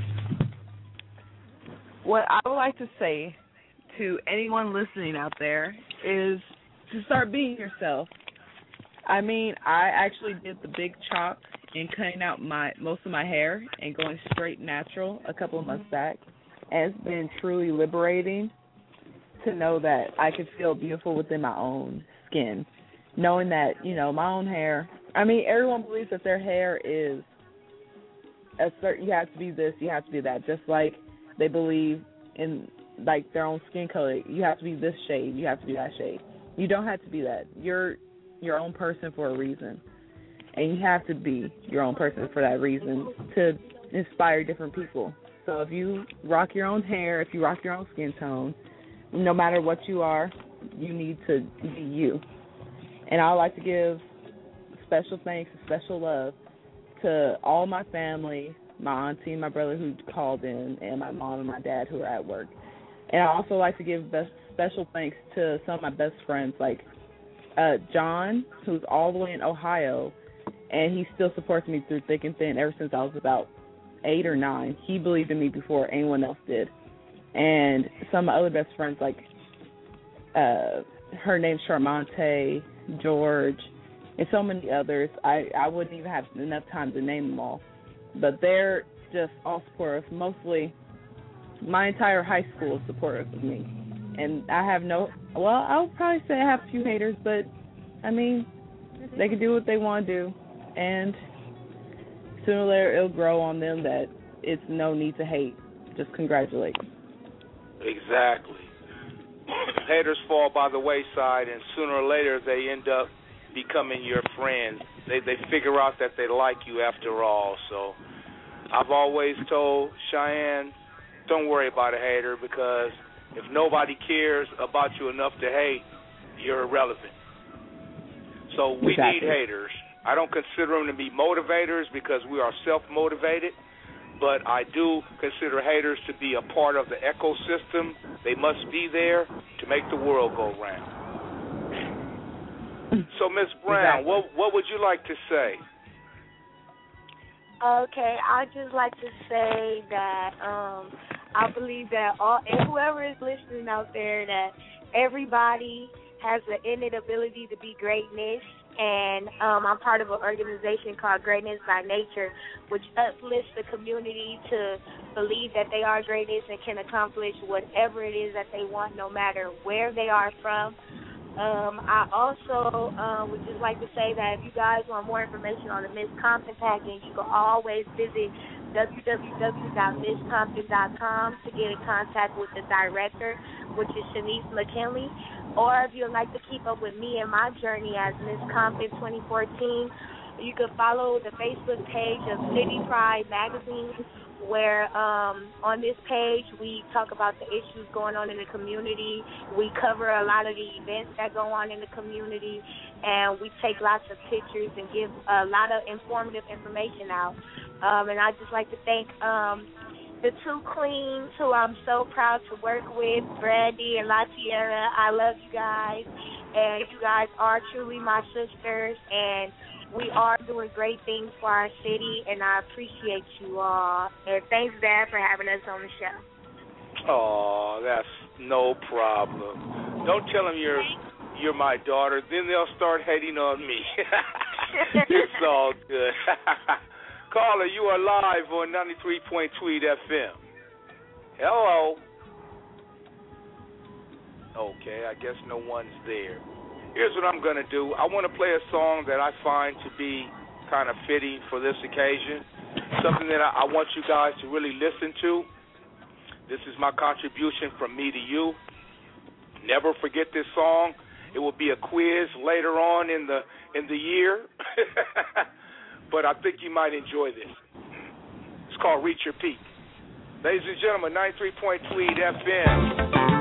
What I would like to say to anyone listening out there is to start being yourself. I mean, I actually did the big chop and cutting out most of my hair and going straight natural a couple of months back. And it's been truly liberating to know that I could feel beautiful within my own skin. Knowing that, my own hair, I mean, everyone believes that their hair is a certain, you have to be this, you have to be that. Just like they believe in, like, their own skin color. You have to be this shade, you have to be that shade. You don't have to be that. You're your own person for a reason, and you have to be your own person for that reason to inspire different people. So if you rock your own hair, if you rock your own skin tone, no matter what you are, you need to be you. And I would like to give special thanks, a special love to all my family, my auntie and my brother who called in, and my mom and my dad who are at work. And I also like to give special thanks to some of my best friends, like John, who's all the way in Ohio, and he still supports me through thick and thin ever since I was about 8 or 9. He believed in me before anyone else did. And some of my other best friends, like her name's Charmonte, George, and so many others. I wouldn't even have enough time to name them all. But they're just all supportive. Mostly my entire high school is supportive of me. And I have I'll probably say I have a few haters, but, I mean, they can do what they want to do. And sooner or later it'll grow on them that it's no need to hate. Just congratulate. Exactly. Haters fall by the wayside, and sooner or later they end up becoming your friends. They figure out that they like you after all. So I've always told Cheyenne, don't worry about a hater, because if nobody cares about you enough to hate, you're irrelevant. So we need haters. I don't consider them to be motivators because we are self-motivated, but I do consider haters to be a part of the ecosystem. They must be there to make the world go round. So, Ms. Brown, what would you like to say? Okay, I'd just like to say that I believe that and whoever is listening out there, that everybody has the innate ability to be greatness. And I'm part of an organization called Greatness by Nature, which uplifts the community to believe that they are greatness and can accomplish whatever it is that they want, no matter where they are from. I also would just like to say that if you guys want more information on the Miss Compton package, you can always visit www.misscompton.com to get in contact with the director, which is Shanice McKinley. Or if you'd like to keep up with me and my journey as Miss Compton 2014, you can follow the Facebook page of City Pride Magazine, where on this page we talk about the issues going on in the community. We cover a lot of the events that go on in the community, and we take lots of pictures and give a lot of informative information out. And I'd just like to thank the two queens who I'm so proud to work with, Brandy and La Tierra. I love you guys, and you guys are truly my sisters, and we are doing great things for our city, and I appreciate you all. And thanks, Dad, for having us on the show. Oh, that's no problem. Don't tell them you're my daughter. Then they'll start hating on me. It's all good. Caller, you are live on 93.2 FM. Hello. Okay, I guess no one's there. Here's what I'm going to do. I want to play a song that I find to be kind of fitting for this occasion, something that I want you guys to really listen to. This is my contribution from me to you. Never forget this song. It will be a quiz later on in the year, but I think you might enjoy this. It's called Reach Your Peak. Ladies and gentlemen, 93.2 FM.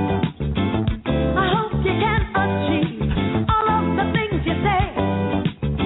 I hope you can achieve all of the things you say.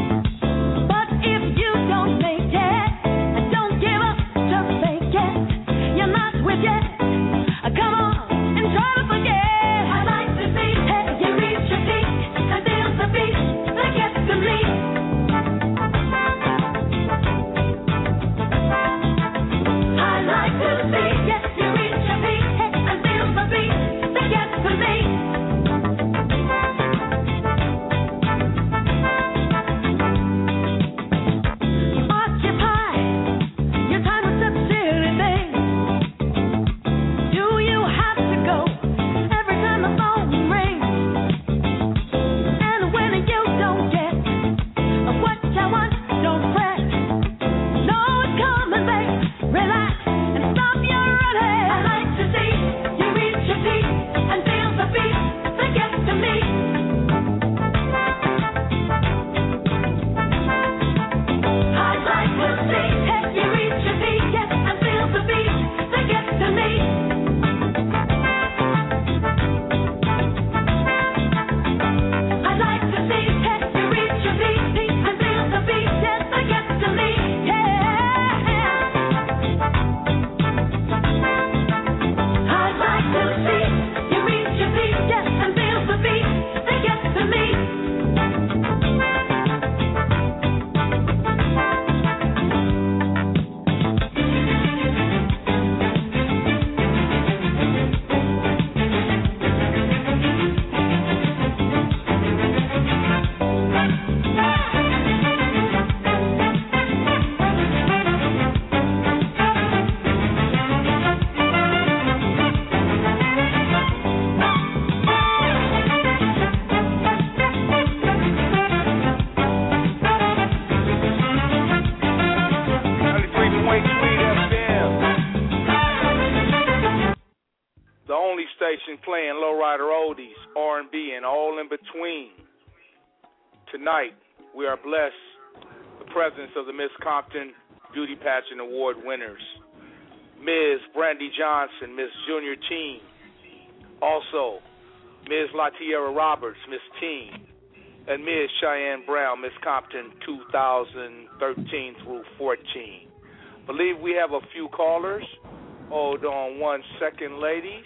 the only station playing lowrider oldies, R&B, and all in between. Tonight, we are blessed the presence of the Miss Compton Beauty Pageant Award winners, Ms. Brandy Johnson, Miss Junior Teen, also Ms. Latiera Roberts, Miss Teen, and Ms. Cheyenne Brown, Miss Compton 2013 through 14. Believe we have a few callers. Hold on 1 second, ladies.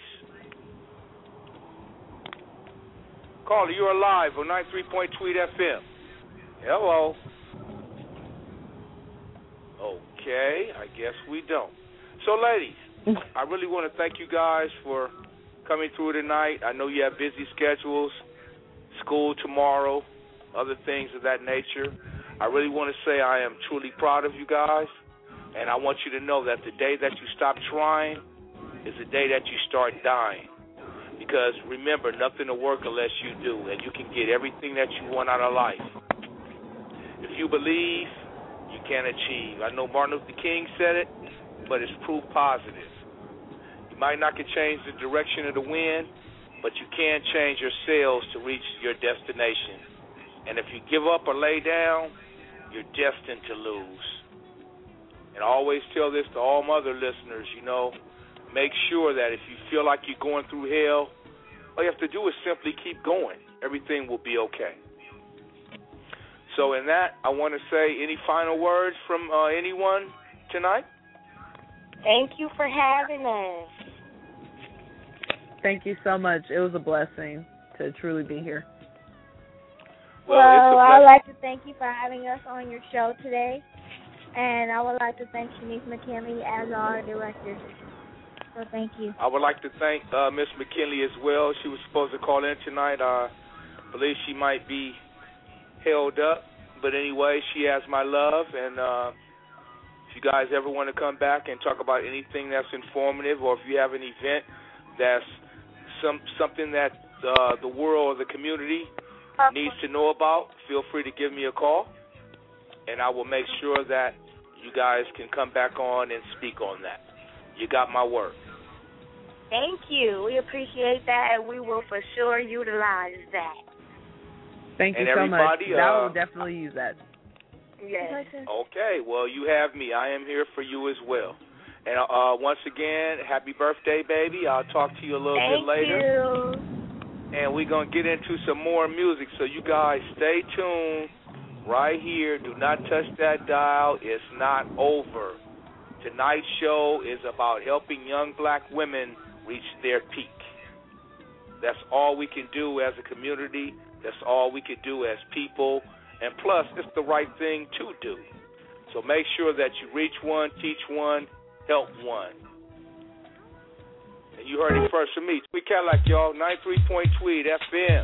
Caller, you're live on 93.3 FM. Hello. Okay, I guess we don't. So, ladies, I really want to thank you guys for coming through tonight. I know you have busy schedules, school tomorrow, other things of that nature. I really want to say I am truly proud of you guys, and I want you to know that the day that you stop trying is the day that you start dying. Because remember, nothing will work unless you do, and you can get everything that you want out of life. If you believe, you can achieve. I know Martin Luther King said it, but it's proof positive. You might not can change the direction of the wind, but you can change your sails to reach your destination. And if you give up or lay down, you're destined to lose. And I always tell this to all my other listeners, make sure that if you feel like you're going through hell, all you have to do is simply keep going. Everything will be okay. So in that, I want to say any final words from anyone tonight? Thank you for having us. Thank you so much. It was a blessing to truly be here. Well, I would like to thank you for having us on your show today. And I would like to thank Shanice McKinley as our director. So thank you. I would like to thank Miss McKinley as well. She was supposed to call in tonight. I believe she might be held up. But anyway, she has my love. And if you guys ever want to come back and talk about anything that's informative, or if you have an event that's something that the world or the community needs to know about, feel free to give me a call. And I will make sure that you guys can come back on and speak on that. You got my word. Thank you. We appreciate that, and we will for sure utilize that. Thank you so much. I will definitely use that. Yes. Okay. Well, you have me. I am here for you as well. And once again, happy birthday, baby. I'll talk to you a little bit later. Thank you. And we're going to get into some more music, so you guys stay tuned right here. Do not touch that dial. It's not over. Tonight's show is about helping young black women reach their peak. That's all we can do as a community. That's all we can do as people. And plus, it's the right thing to do. So make sure that you reach one, teach one, help one. And you heard it first from me. Tweet Cadillac, y'all. 93.3 FM.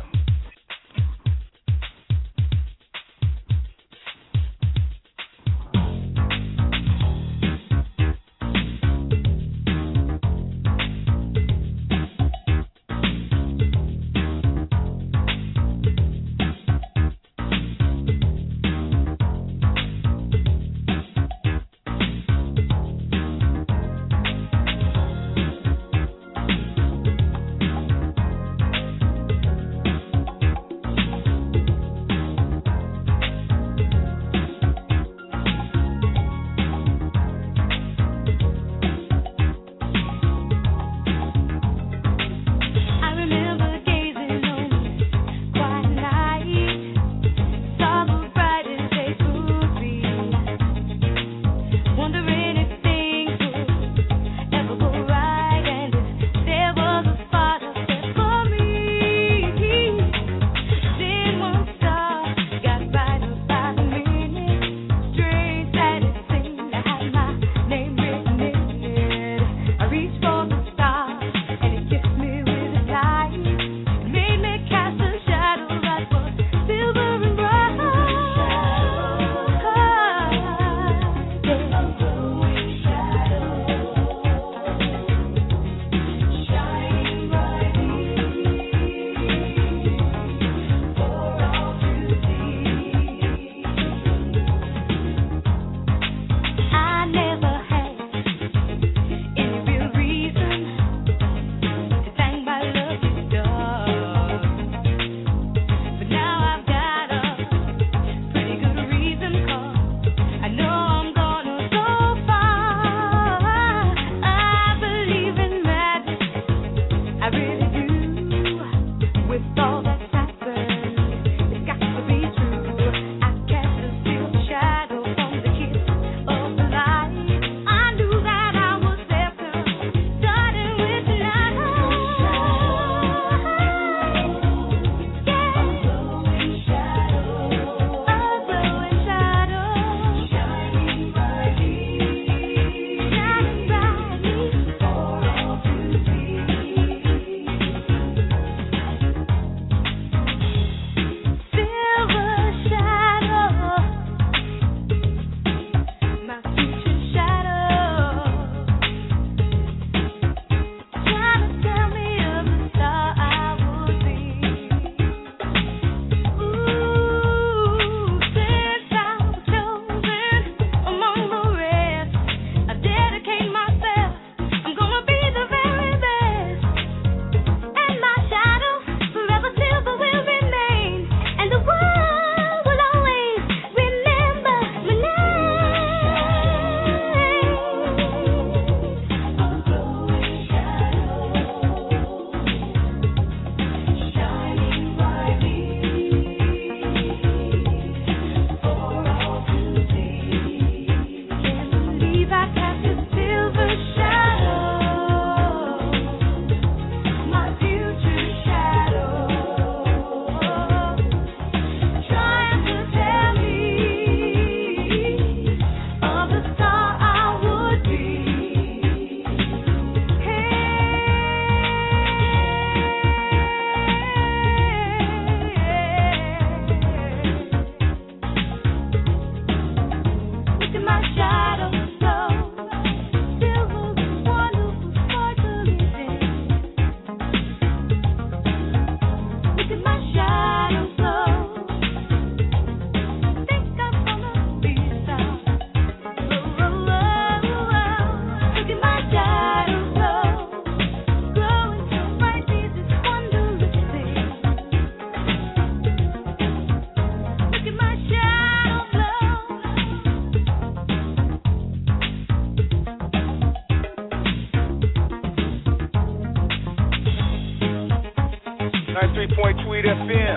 93 Tweet FM.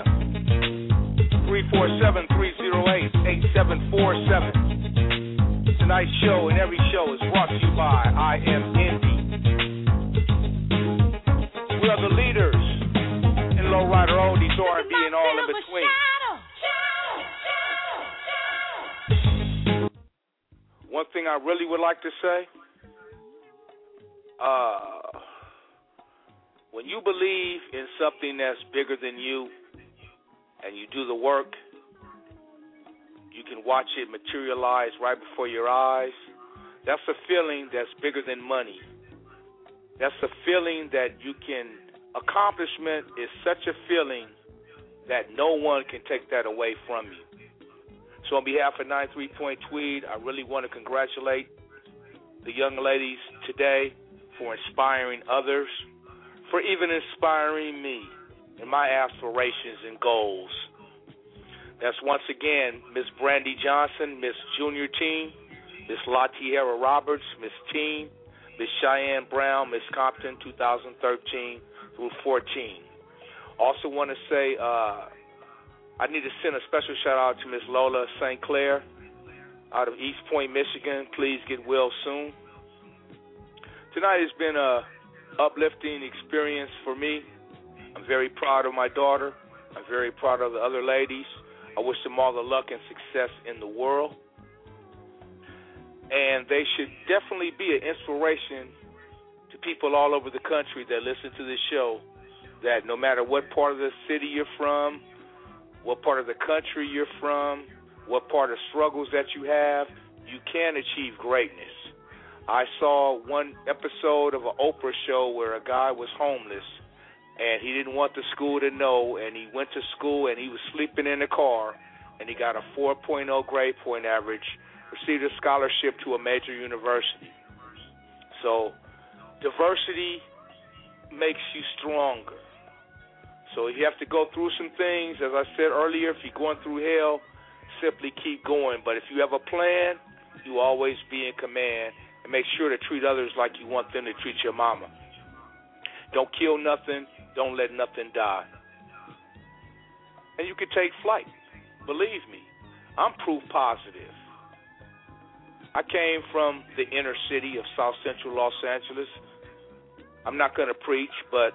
347-308-8747. Tonight's show and every show is brought to you by I Am Indie. We are the leaders in lowrider oldies, R&B, and all in between. One thing I really would like to say, when you believe in something that's bigger than you and you do the work, you can watch it materialize right before your eyes. That's a feeling that's bigger than money. That's a feeling that you can, accomplishment is such a feeling that no one can take that away from you. So on behalf of 93 Tweed, I really want to congratulate the young ladies today for inspiring others, for even inspiring me in my aspirations and goals. That's once again Miss Brandy Johnson, Miss Junior Teen, Miss LaTierra Roberts, Miss Teen, Miss Cheyenne Brown, Miss Compton, 2013 through 14. Also want to say I need to send a special shout-out to Miss Lola St. Clair out of East Point, Michigan. Please get well soon. Tonight has been a uplifting experience for me. I'm very proud of my daughter. I'm very proud of the other ladies. I wish them all the luck and success in the world. And they should definitely be an inspiration to people all over the country that listen to this show, that no matter what part of the city you're from, what part of the country you're from, what part of struggles that you have, you can achieve greatness. I saw one episode of an Oprah show where a guy was homeless, and he didn't want the school to know, and he went to school, and he was sleeping in the car, and he got a 4.0 grade point average, received a scholarship to a major university. So diversity makes you stronger. So if you have to go through some things, as I said earlier, if you're going through hell, simply keep going. But if you have a plan, you always be in command, and make sure to treat others like you want them to treat your mama. Don't kill nothing. Don't let nothing die. And you can take flight. Believe me, I'm proof positive. I came from the inner city of South Central Los Angeles. I'm not going to preach, but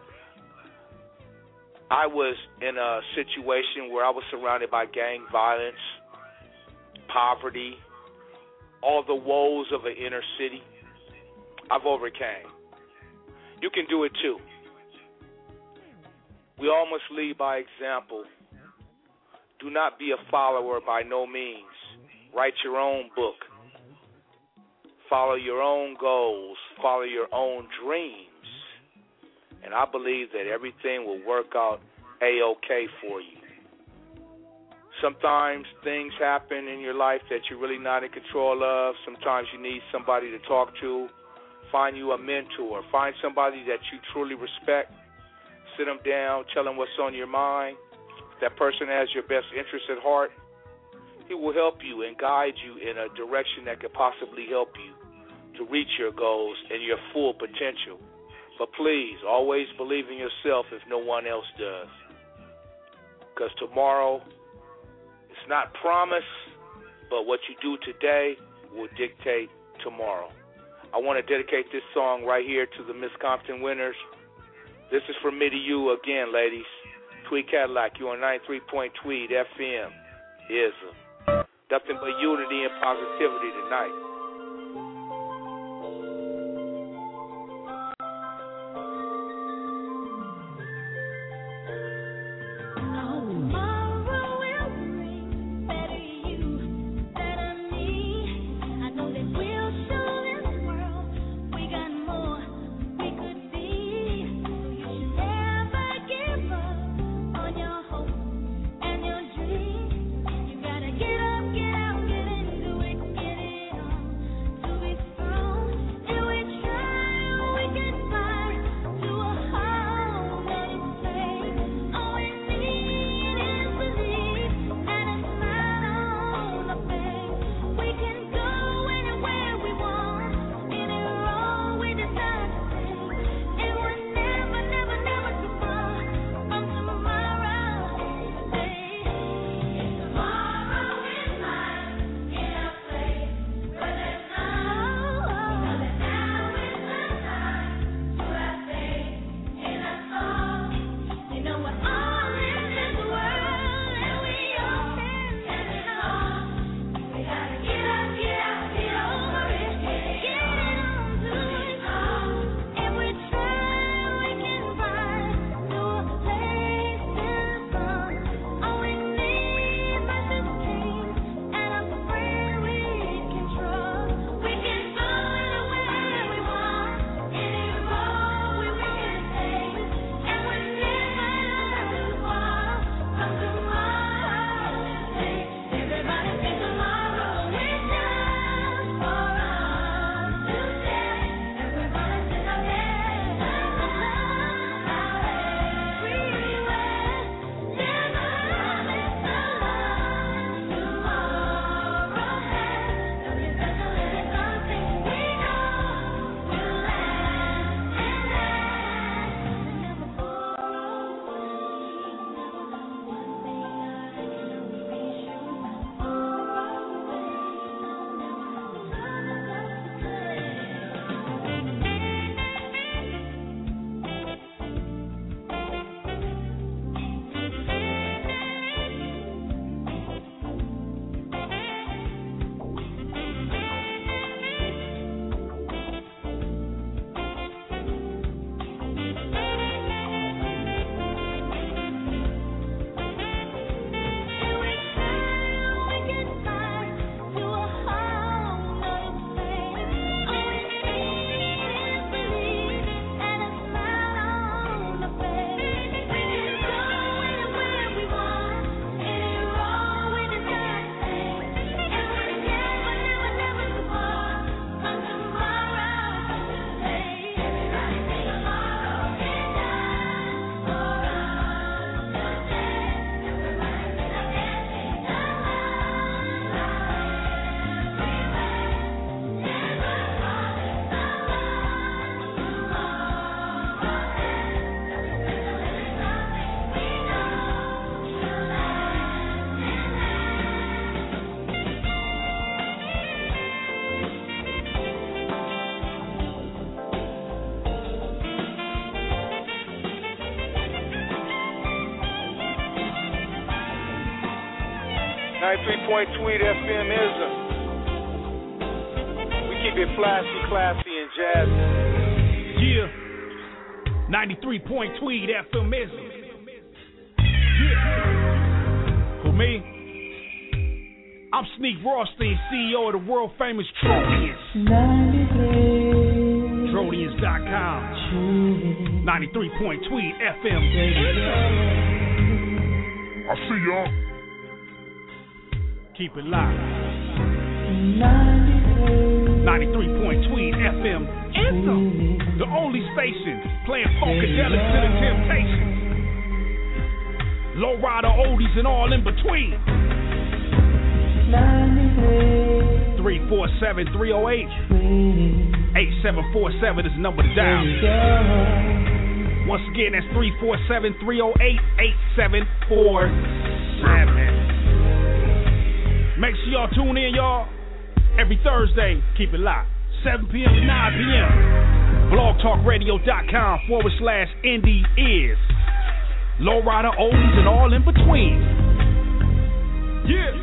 I was in a situation where I was surrounded by gang violence, poverty, all the woes of an inner city. I've overcame. You can do it too. We all must lead by example. Do not be a follower by no means. Write your own book. Follow your own goals. Follow your own dreams. And I believe that everything will work out A-OK for you. Sometimes things happen in your life that you're really not in control of. Sometimes you need somebody to talk to. Find you a mentor. Find somebody that you truly respect. Sit them down. Tell them what's on your mind. If that person has your best interest at heart, he will help you and guide you in a direction that could possibly help you to reach your goals and your full potential. But please, always believe in yourself if no one else does. Because tomorrow, it's not promised, but what you do today will dictate tomorrow. I want to dedicate this song right here to the Miss Compton winners. This is from me to you again, ladies. Tweed Cadillac, you on 93 Tweed FM. Is nothing but unity and positivity tonight. Get up, get out, get into it, get it on. 93 Tweet FMism. We keep it flashy, classy, and jazzy. Yeah. 93 Tweet FMism. Yeah. For me, I'm Sneak Rothstein, CEO of the world famous Trodians. Trodians.com. 93 Tweet FM. I see y'all. Keep it live. 93 Tweet FM. The only station playing funkadelics to the Temptations. Lowrider oldies and all in between. 347-308-8747 is the number to dial. Once again, that's 347-308-8747. Make sure y'all tune in, y'all. Every Thursday, keep it locked. 7 p.m. to 9 p.m. blogtalkradio.com/indie is Lowrider oldies and all in between. Yeah.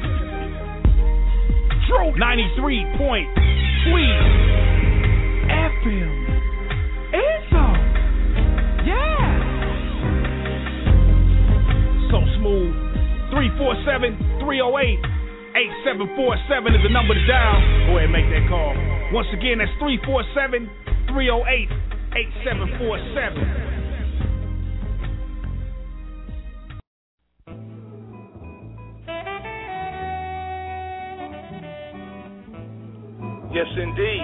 93 Tweet FM. It's on. Yeah. So smooth. 347-308-8747 is the number to dial. Go ahead and make that call. Once again, that's 347-308-8747. Yes, indeed.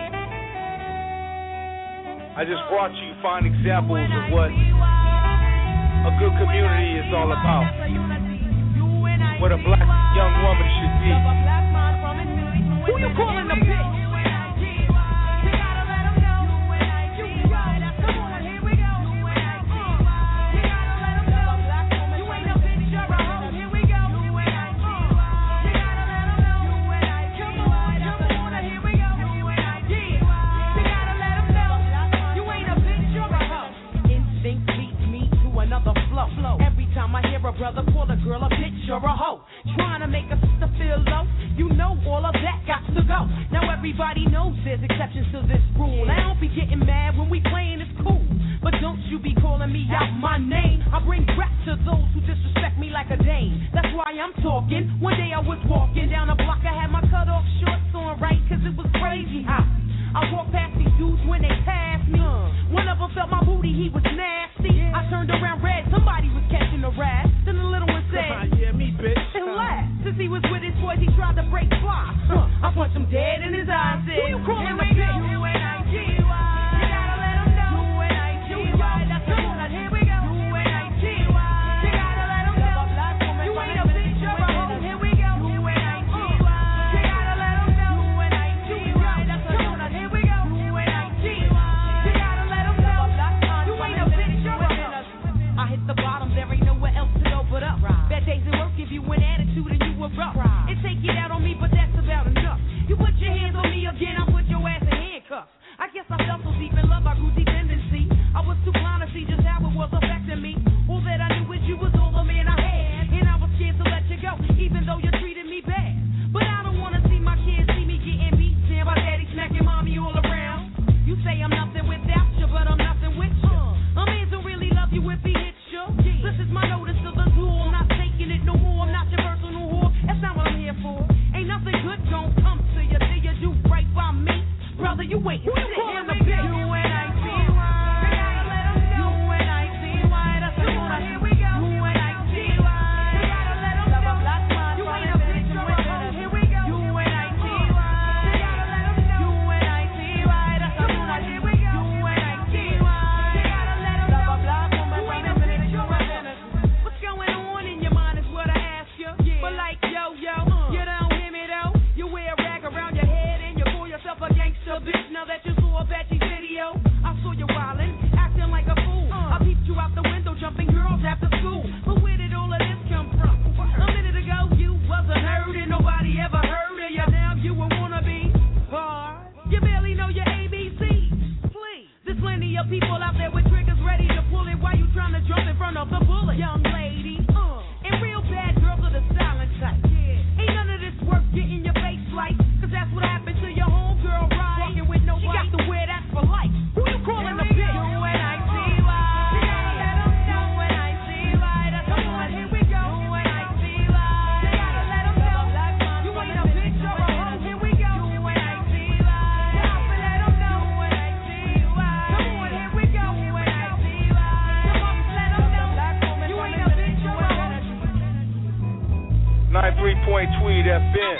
I just brought you fine examples of what a good community is all about. What a black young woman should be. Who you calling a bitch? Every time I hear a brother call a girl a bitch or a hoe, trying to make a sister feel low, you know all of that got to go. Now everybody knows there's exceptions to this rule. I don't be getting mad when we playing, it's cool, but don't you be calling me out my name. I bring rap to those who disrespect me like a dame. That's why I'm talking. One day I was walking down a block, I had my cut off shorts on right, cause it was crazy hot. I walked past these dudes when they passed me. One of them felt my booty, he was nasty. I turned around red, somebody was catching a rat. Then the little one said, yeah, me, bitch. And laughed. Since he was with his boys, he tried to break fly. I punched him dead in his eyes. Said, who you calling a bitch? U-N-I-G-Y. You gotta let him know. U-N-I-G-Y. Come on, here we go. U-N-I-G-Y. You gotta let him know. You ain't a bitch, you're a hoe. Here we go. U-N-I-G-Y. You gotta let him know. U-N-I-G-Y. Come on, here we go. U-N-I-G-Y. You gotta let him know. You ain't a bitch, you're a hoe. I hit the bottom, there ain't nowhere else to go but up. Bad days at work give you an attitude and you were rough. It take it out on me, but that's about enough. You put your hands on me again, I'll put your ass in handcuffs. I guess I felt so deep in love, I grew dependency. I was too blind to see just how it was affecting me. All that I knew was you was all the man I had, and I was scared to let you go, even though you treated me bad. But I don't wanna see my kids see me getting beat down by daddy smacking mommy all around. You say I'm nothing without you, but I'm nothing with you. A man don't really love you if he hits you. This is my notice to the door. I'm not taking it no more. I'm not your personal whore. That's not what I'm here for. Ain't nothing good gon' come to you till you do right by me. Brother, you wait. Who you calling a bitch? U-N-I-G-Y. You gotta let him know. U-N-I-G-Y. Point Tweed FM.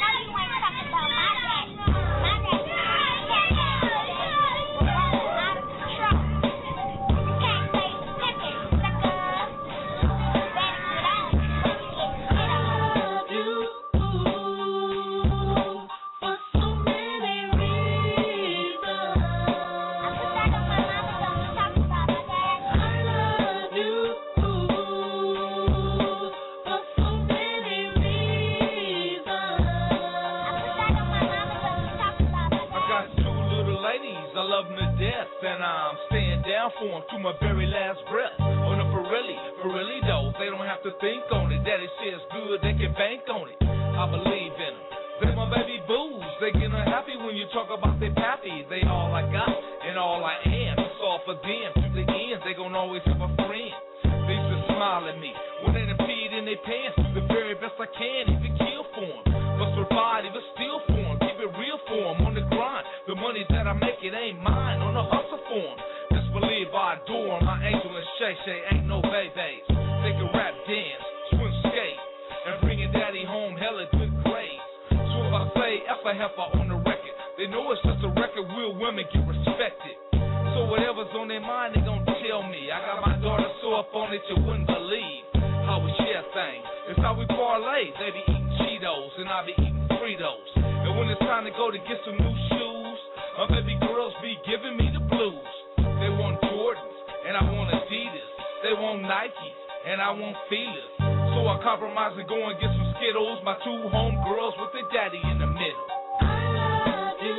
And I'm staying down for them to my very last breath. On the for really though, they don't have to think on it. Daddy says good, they can bank on it. I believe in them. They're my baby boos. They get unhappy when you talk about their pappy. They all I got and all I am. It's all for them. To the end, they gon' always have a friend. They used to smile at me when they done peed in their pants. The very best I can, even kill for them. But survive, even steal for them. Keep it real for them on the grind. The money that I make, it ain't mine. On the hustle for them. Just believe I adore them. My Angel and Shay Shay ain't no babies. They can rap, dance, swim, skate, and bringing daddy home hella good grades. So if I say F a heifer on the record, they know it's just a record, real women get respected. So whatever's on their mind, they gon' tell me. I got my daughter so up on it you wouldn't believe how we share things. It's how we parlay. They be eating Cheetos and I be eating Fritos. And when it's time to go to get some new shoes, my baby girls be giving me the blues. They want Jordans and I want Adidas. They want Nikes and I want Feelers. So I compromise and go and get some Skittles. My two homegirls with their daddy in the middle. I love you.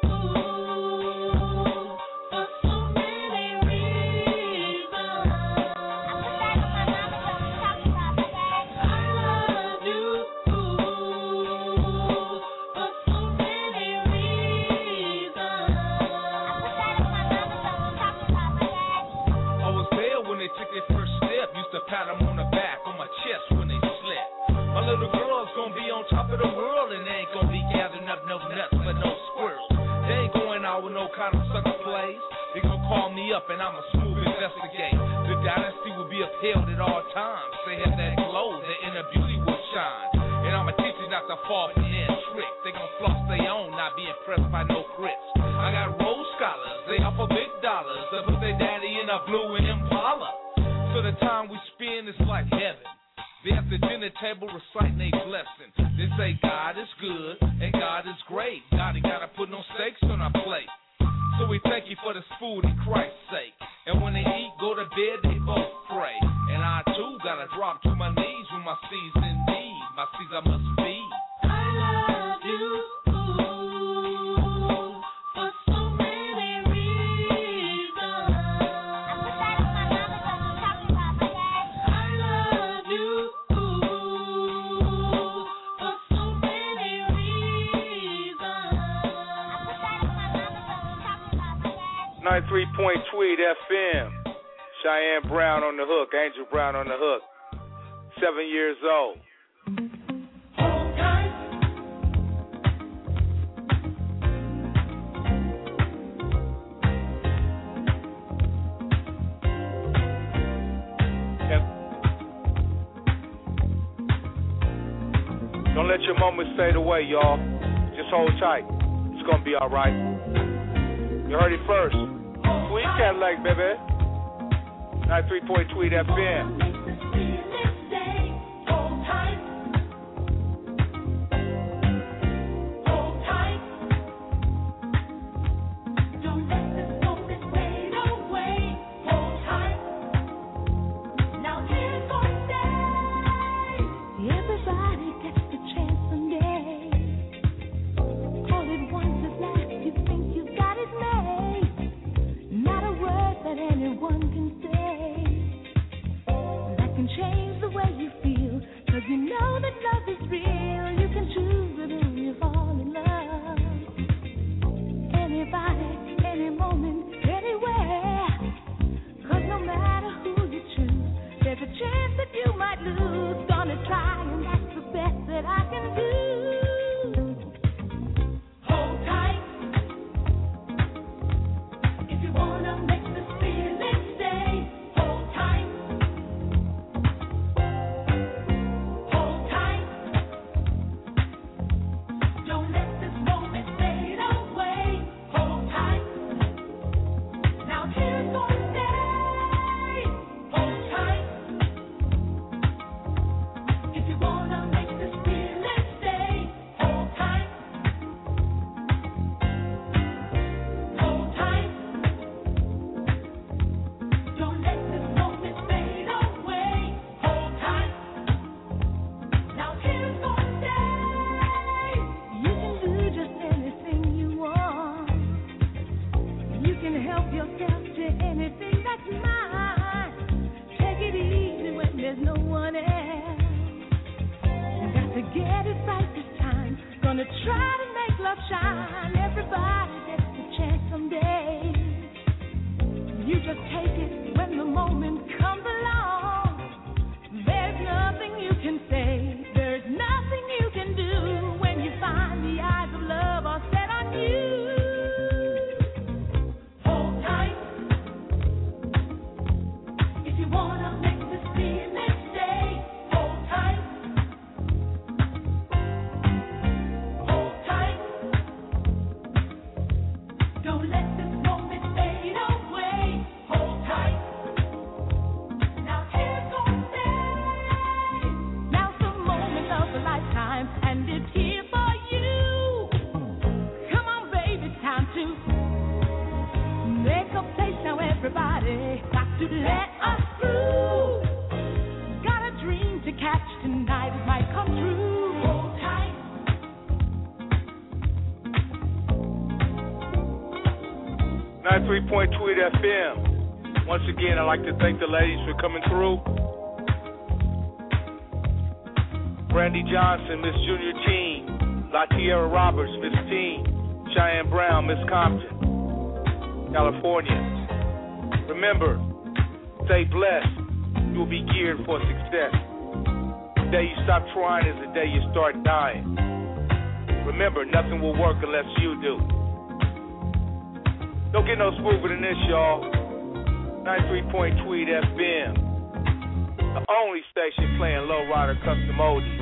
Pat them on the back, on my chest when they slip. My little girl's gonna be on top of the world and they ain't gonna be gathering up no nuts but no squirrels. They ain't going out with no kind of sucker plays. They gonna call me up and I'm a smooth investigate. The dynasty will be upheld at all times. They have that glow, their inner beauty will shine. And I'ma teach you not to fall for their trick. They gonna floss their own, not be impressed by no grits. I got Rhodes Scholars, they offer big dollars. They put their daddy in a blue and Impala. So the time we spend is like heaven. They at the dinner table reciting a blessing. They say God is good and God is great. God ain't gotta put no steaks on our plate. So we thank you for this food in Christ's sake. And when they eat, go to bed, they both pray. And I too gotta drop to my knees when my seeds in need. My seeds I must feed. I love you. Point Tweed FM. Cheyenne Brown on the hook. Angel Brown on the hook. 7 years old. Don't let your moments fade away, y'all. Just hold tight. It's gonna be alright. You heard it first. Tweed Cadillac, baby. 93 Point Tweed FM. Anyone can say that can change. gonna try to make love shine. Everybody gets a chance someday. You just take it when the moment comes along. There's nothing you can say. There's nothing you can do when you find the eyes of love are set on you. Hold tight. If you wanna make this be a next day, hold tight. Hold tight. Don't let this moment fade away. Hold tight. Now here's gonna stay. Now's the moment of a lifetime, and it's here for you. Come on, baby, time to make a place now. Everybody got to let us through. Got a dream to catch tonight, it might come true. Hold tight. 93.2 FM. Once again, I'd like to thank the ladies for coming through. Brandy Johnson, Miss Junior Teen, LaTierra Roberts, Miss Teen, Cheyenne Brown, Miss Compton, California. Remember, stay blessed. You will be geared for success. The day you stop trying is the day you start dying. Remember, nothing will work unless you do. Don't get no smoother than this, y'all. 93.2 FM. The only station playing lowrider custom oldies.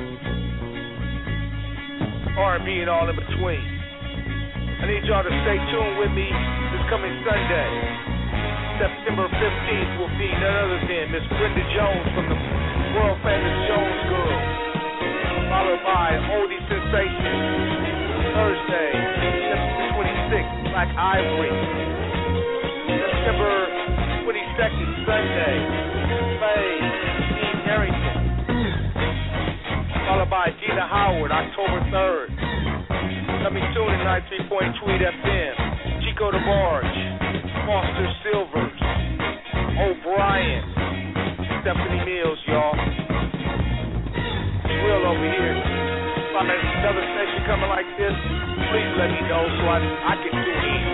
R&B and all in between. I need y'all to stay tuned with me this coming Sunday. September 15th will be none other than Miss Brenda Jones from the world famous Jones Girl. Followed by Oldie Sensation. Thursday, September 26th, Black Ivory. September 22nd, Sunday, Faye, Steve Harrington. Followed by Dina Howard, October 3rd. Coming soon at 93.2 FM. Chico DeBarge, Foster Silvers, O'Brien, Stephanie Mills, y'all. It's real over here. If I'm at another station coming like this, please let me know so I can do it.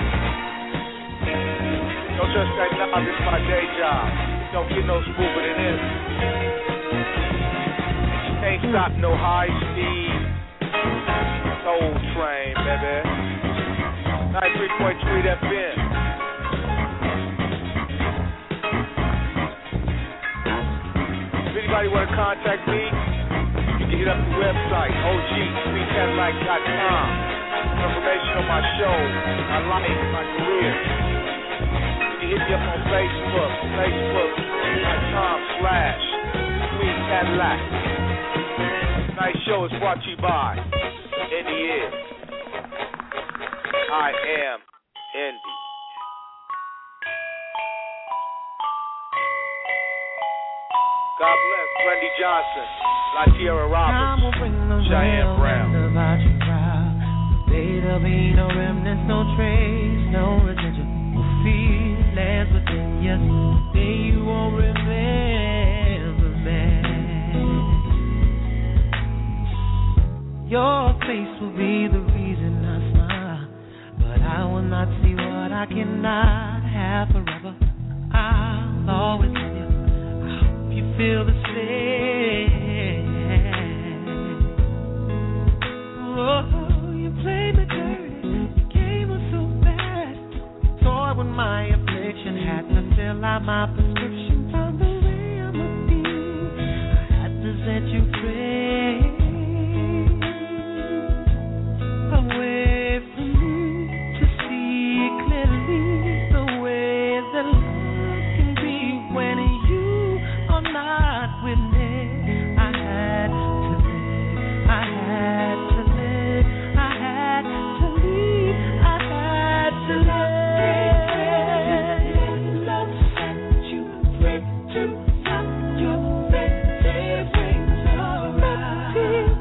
Don't just say, nah, this is my day job. Don't get no smoother than this. Can't stop no high speed soul train, baby. 93.3 FM. If anybody want to contact me, you can hit up the website, ogsweetcadillac.com. Information on my show, my life, my career. You can hit me up on Facebook, facebook.com/SweetCadillac. Tonight's show is brought to you by Indy is. I am Indy. God bless Brandy Johnson, LaTierra Roberts, Cheyenne Brown. There'll be no remnants, no trace, no residual feelings within you. Then you won't remember me. Your face will be the reason I smile, but I will not see what I cannot have forever. I'll always love you. I hope you feel the same. Oh, you played me dirty, the game was so bad. Toy with my affliction, had to fill out my prescription. Found the way I must be, I had to set you free. Away from me to see clearly the way that love can be when you are not with me. I had to live, I had to live, I had to leave, I had to live. Love set you free to stop your pretty wings around.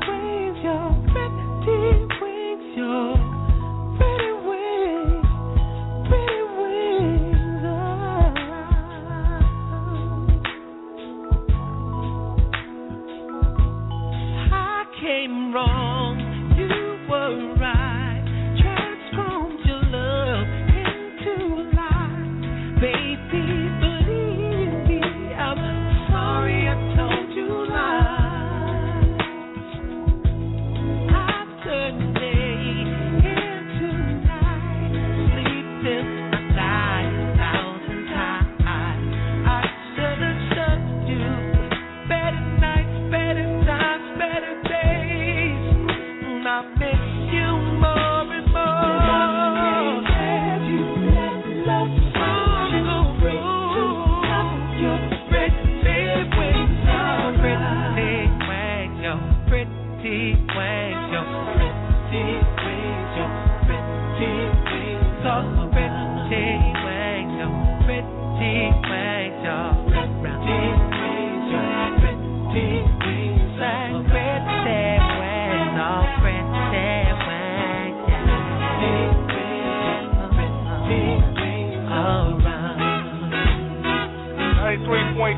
Pretty wings, your pretty wings, pretty wings around. I came wrong, you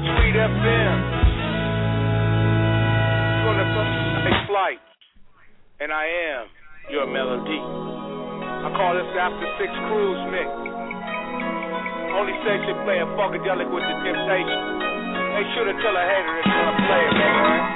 Sweet FM. On the first flight. And I am your melody. I call this After 6 Cruise Mix. Only station playing Funkadelic with the Temptation. Make sure to tell a hater it's gonna play it, man.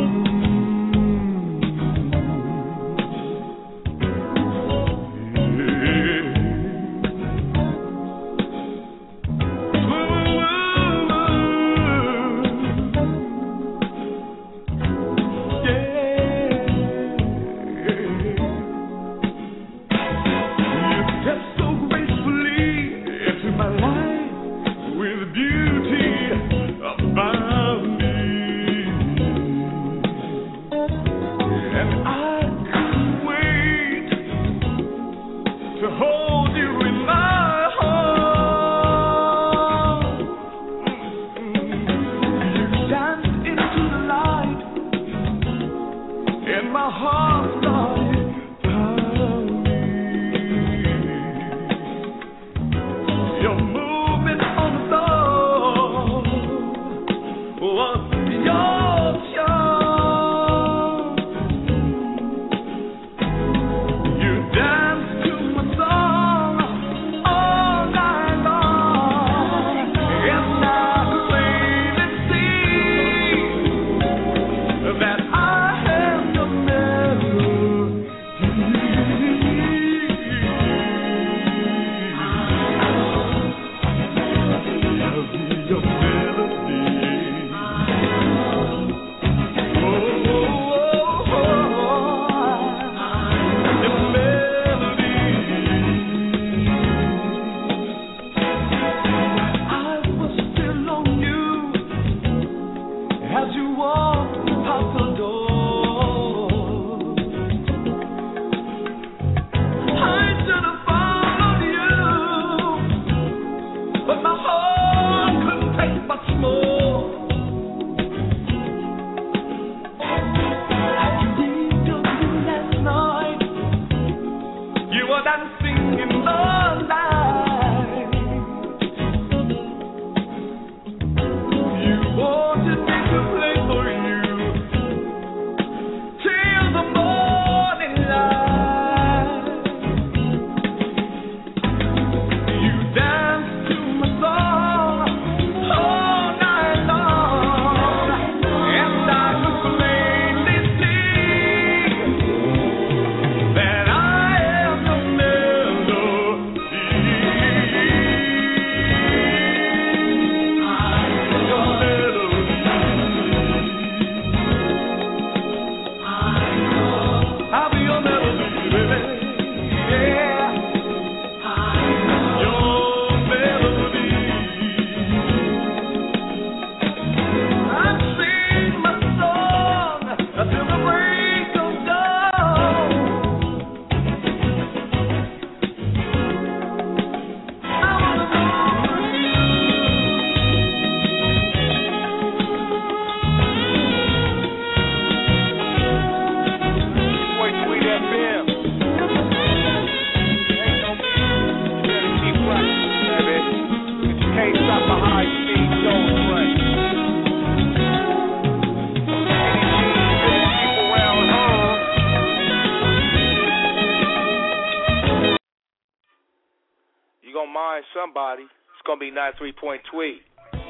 Somebody, it's gonna be 93 Tweet.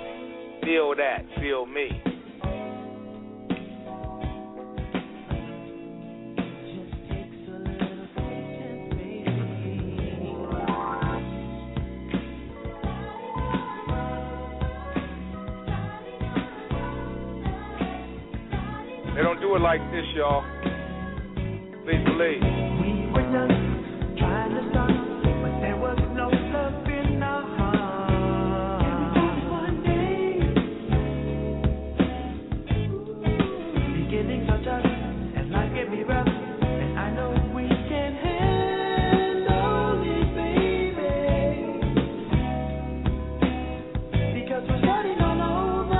Feel that, feel me. They don't do it like this, y'all. Please believe. We were just trying to start, but there was no love in our heart. One day, beginning such and life can be rough, and I know we can handle it, baby. Because we're starting all over.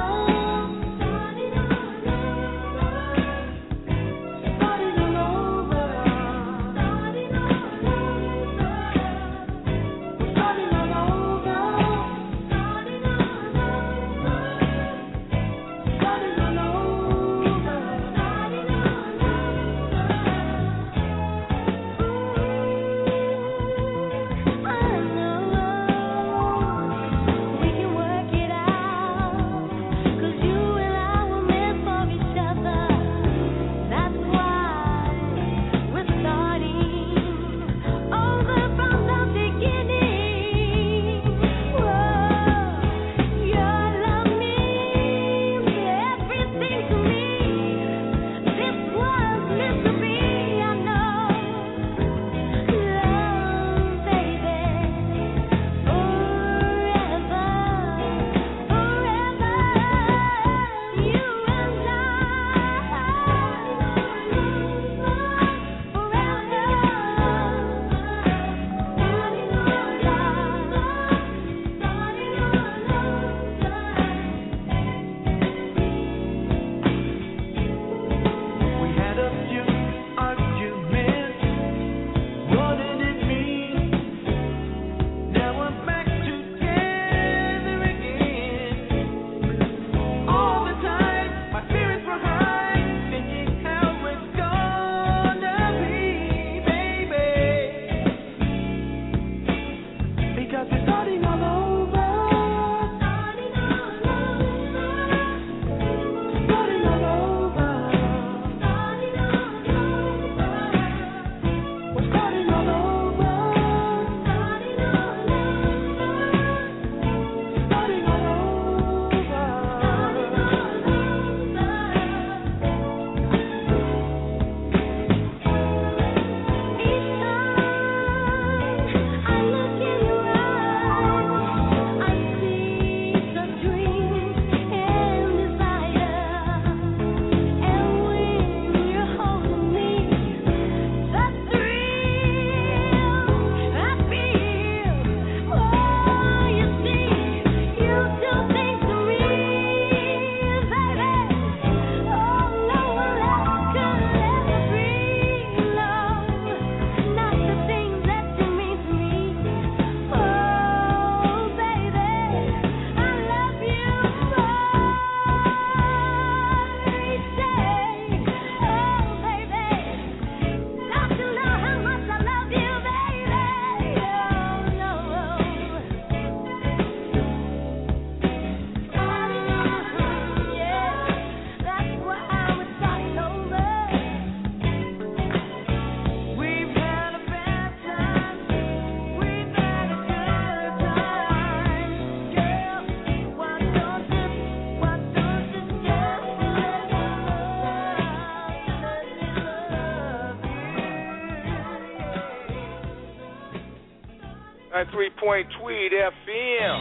93 Tweed FM.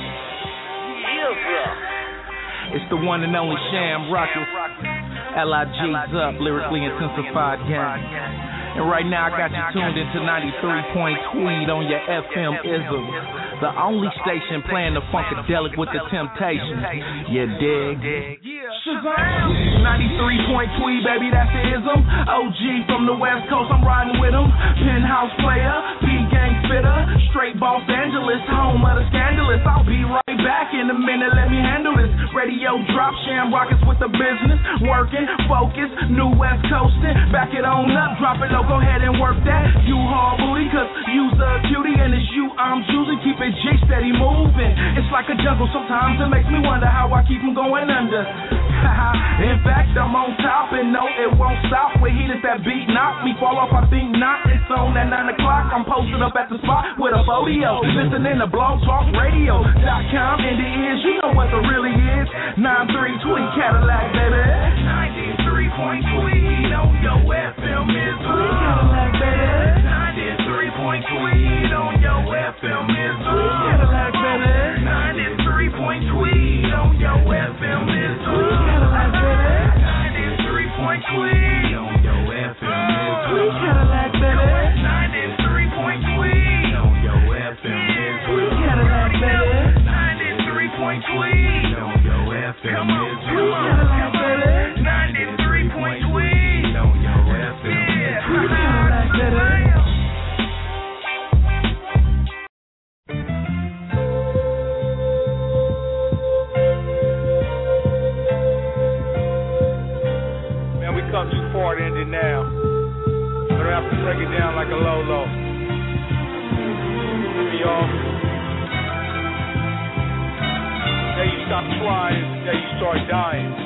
It's the one and only Sham Rockets. LIG's up, lyrically intensified gang. And right now I got you tuned into 93 Tweed on your FM ism. The only station playing the Funkadelic with the Temptations. You dig? 93 Tweed, baby, that's the ism. OG from the West Coast, I'm riding with him. Penthouse player, P-gang fitter. Straight Los Angeles, home of the scandalous. I'll be right back in a minute, let me handle this. Radio drop, Sham Rockets with the business. Working, focus, new West Coastin'. Back it on up, drop it low, go ahead and work that. You hard booty, cause you's a cutie. And it's you I'm choosing, keep it G steady moving. It's like a jungle, sometimes it makes me wonder how I keep from going under. In fact, I'm on top and no, it won't stop. With heat, if that beat knock me fall off, I think not. It's on at 9 o'clock, I'm posted up at the spot with a photo. Listening to blogtalkradio.com. In the ears, you know what the really is. 93 Tweed Cadillac, baby. 93 Tweed on your FM is Cadillac, baby. 93 Tweed on your FM is Cadillac, baby. 93 Tweed on your FM is Cadillac, baby. 93 Tweed on your FM is Cadillac, baby. 93 Tweed on your FM is Cadillac, baby. 93 Tweed on your FM is Cadillac, baby. 93 Tweed on your FM is Cadillac, baby. Come too far to end it now. But I have to break it down like a low. Y'all. The day you stop trying is the day you start dying.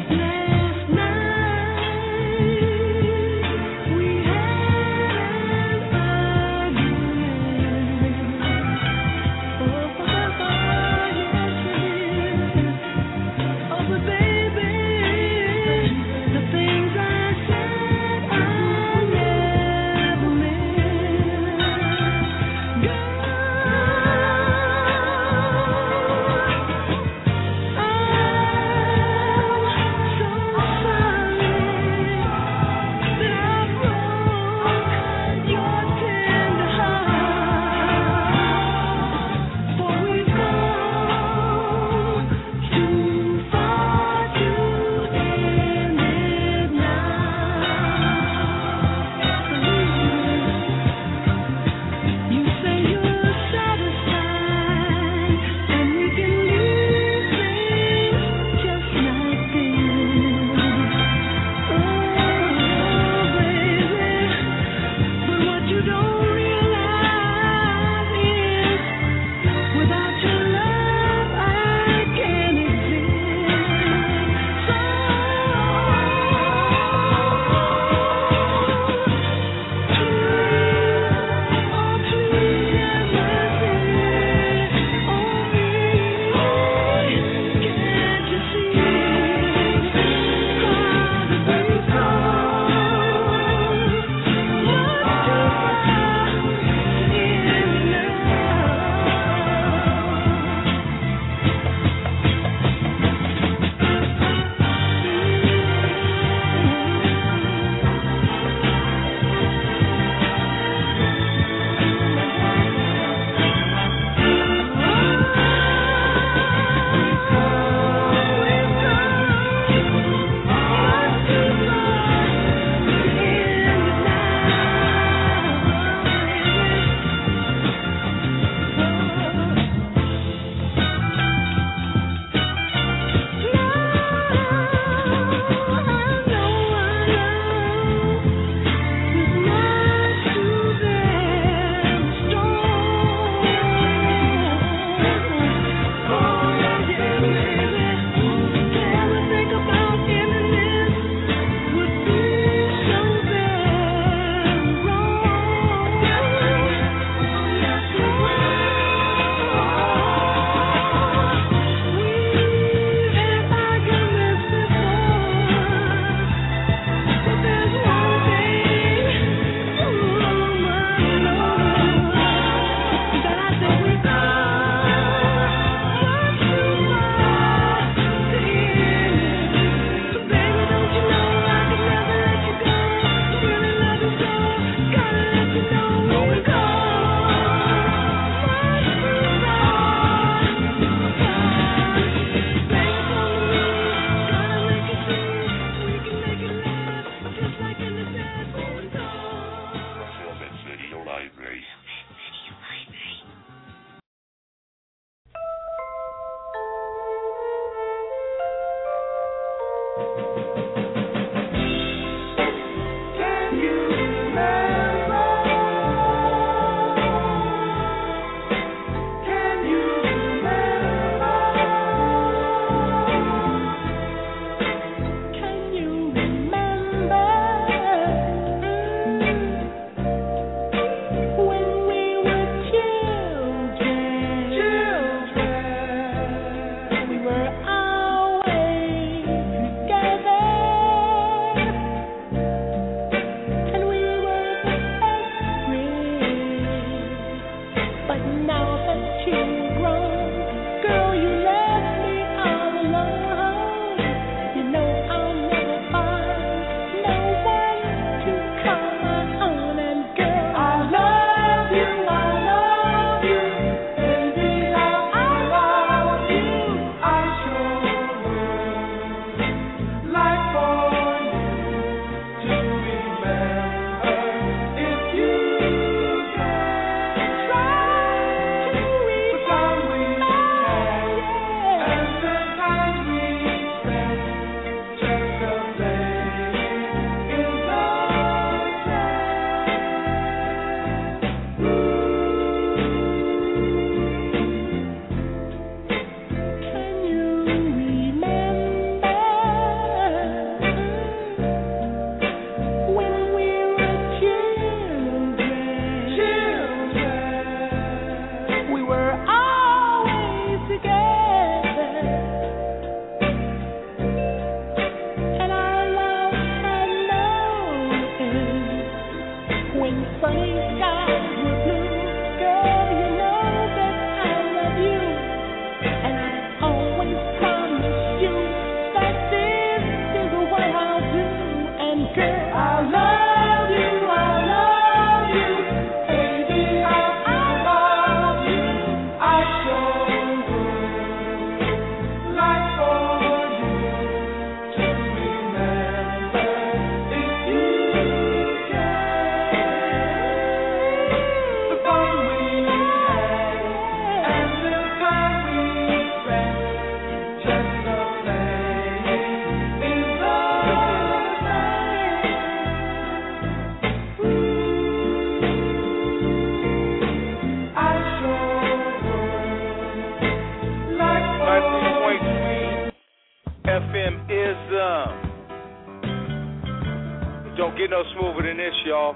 Don't get no smoother than this, y'all.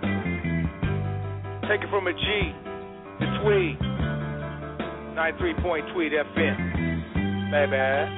Take it from a G, the Tweed, 93 Point Tweed FM. Baby.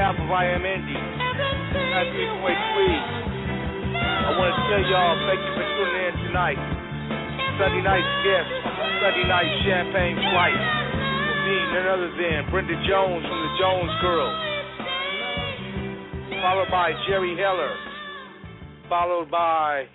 behalf of I Am Indy, 93.3, I want to tell y'all thank you for tuning in tonight. Sunday night's guest, Sunday night champagne flight, will be none other than Brenda Jones from the Jones Girls, followed by Jerry Heller, followed by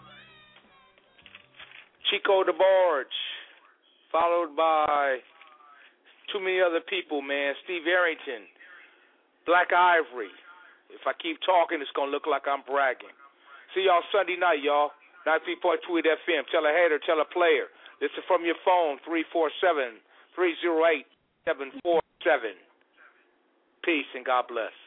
Chico DeBarge, followed by too many other people, man. Steve Arrington, Black Ivory. If I keep talking, it's going to look like I'm bragging. See y'all Sunday night, y'all. 93.2 FM. Tell a hater, tell a player. Listen from your phone, 347-308-747. Peace and God bless.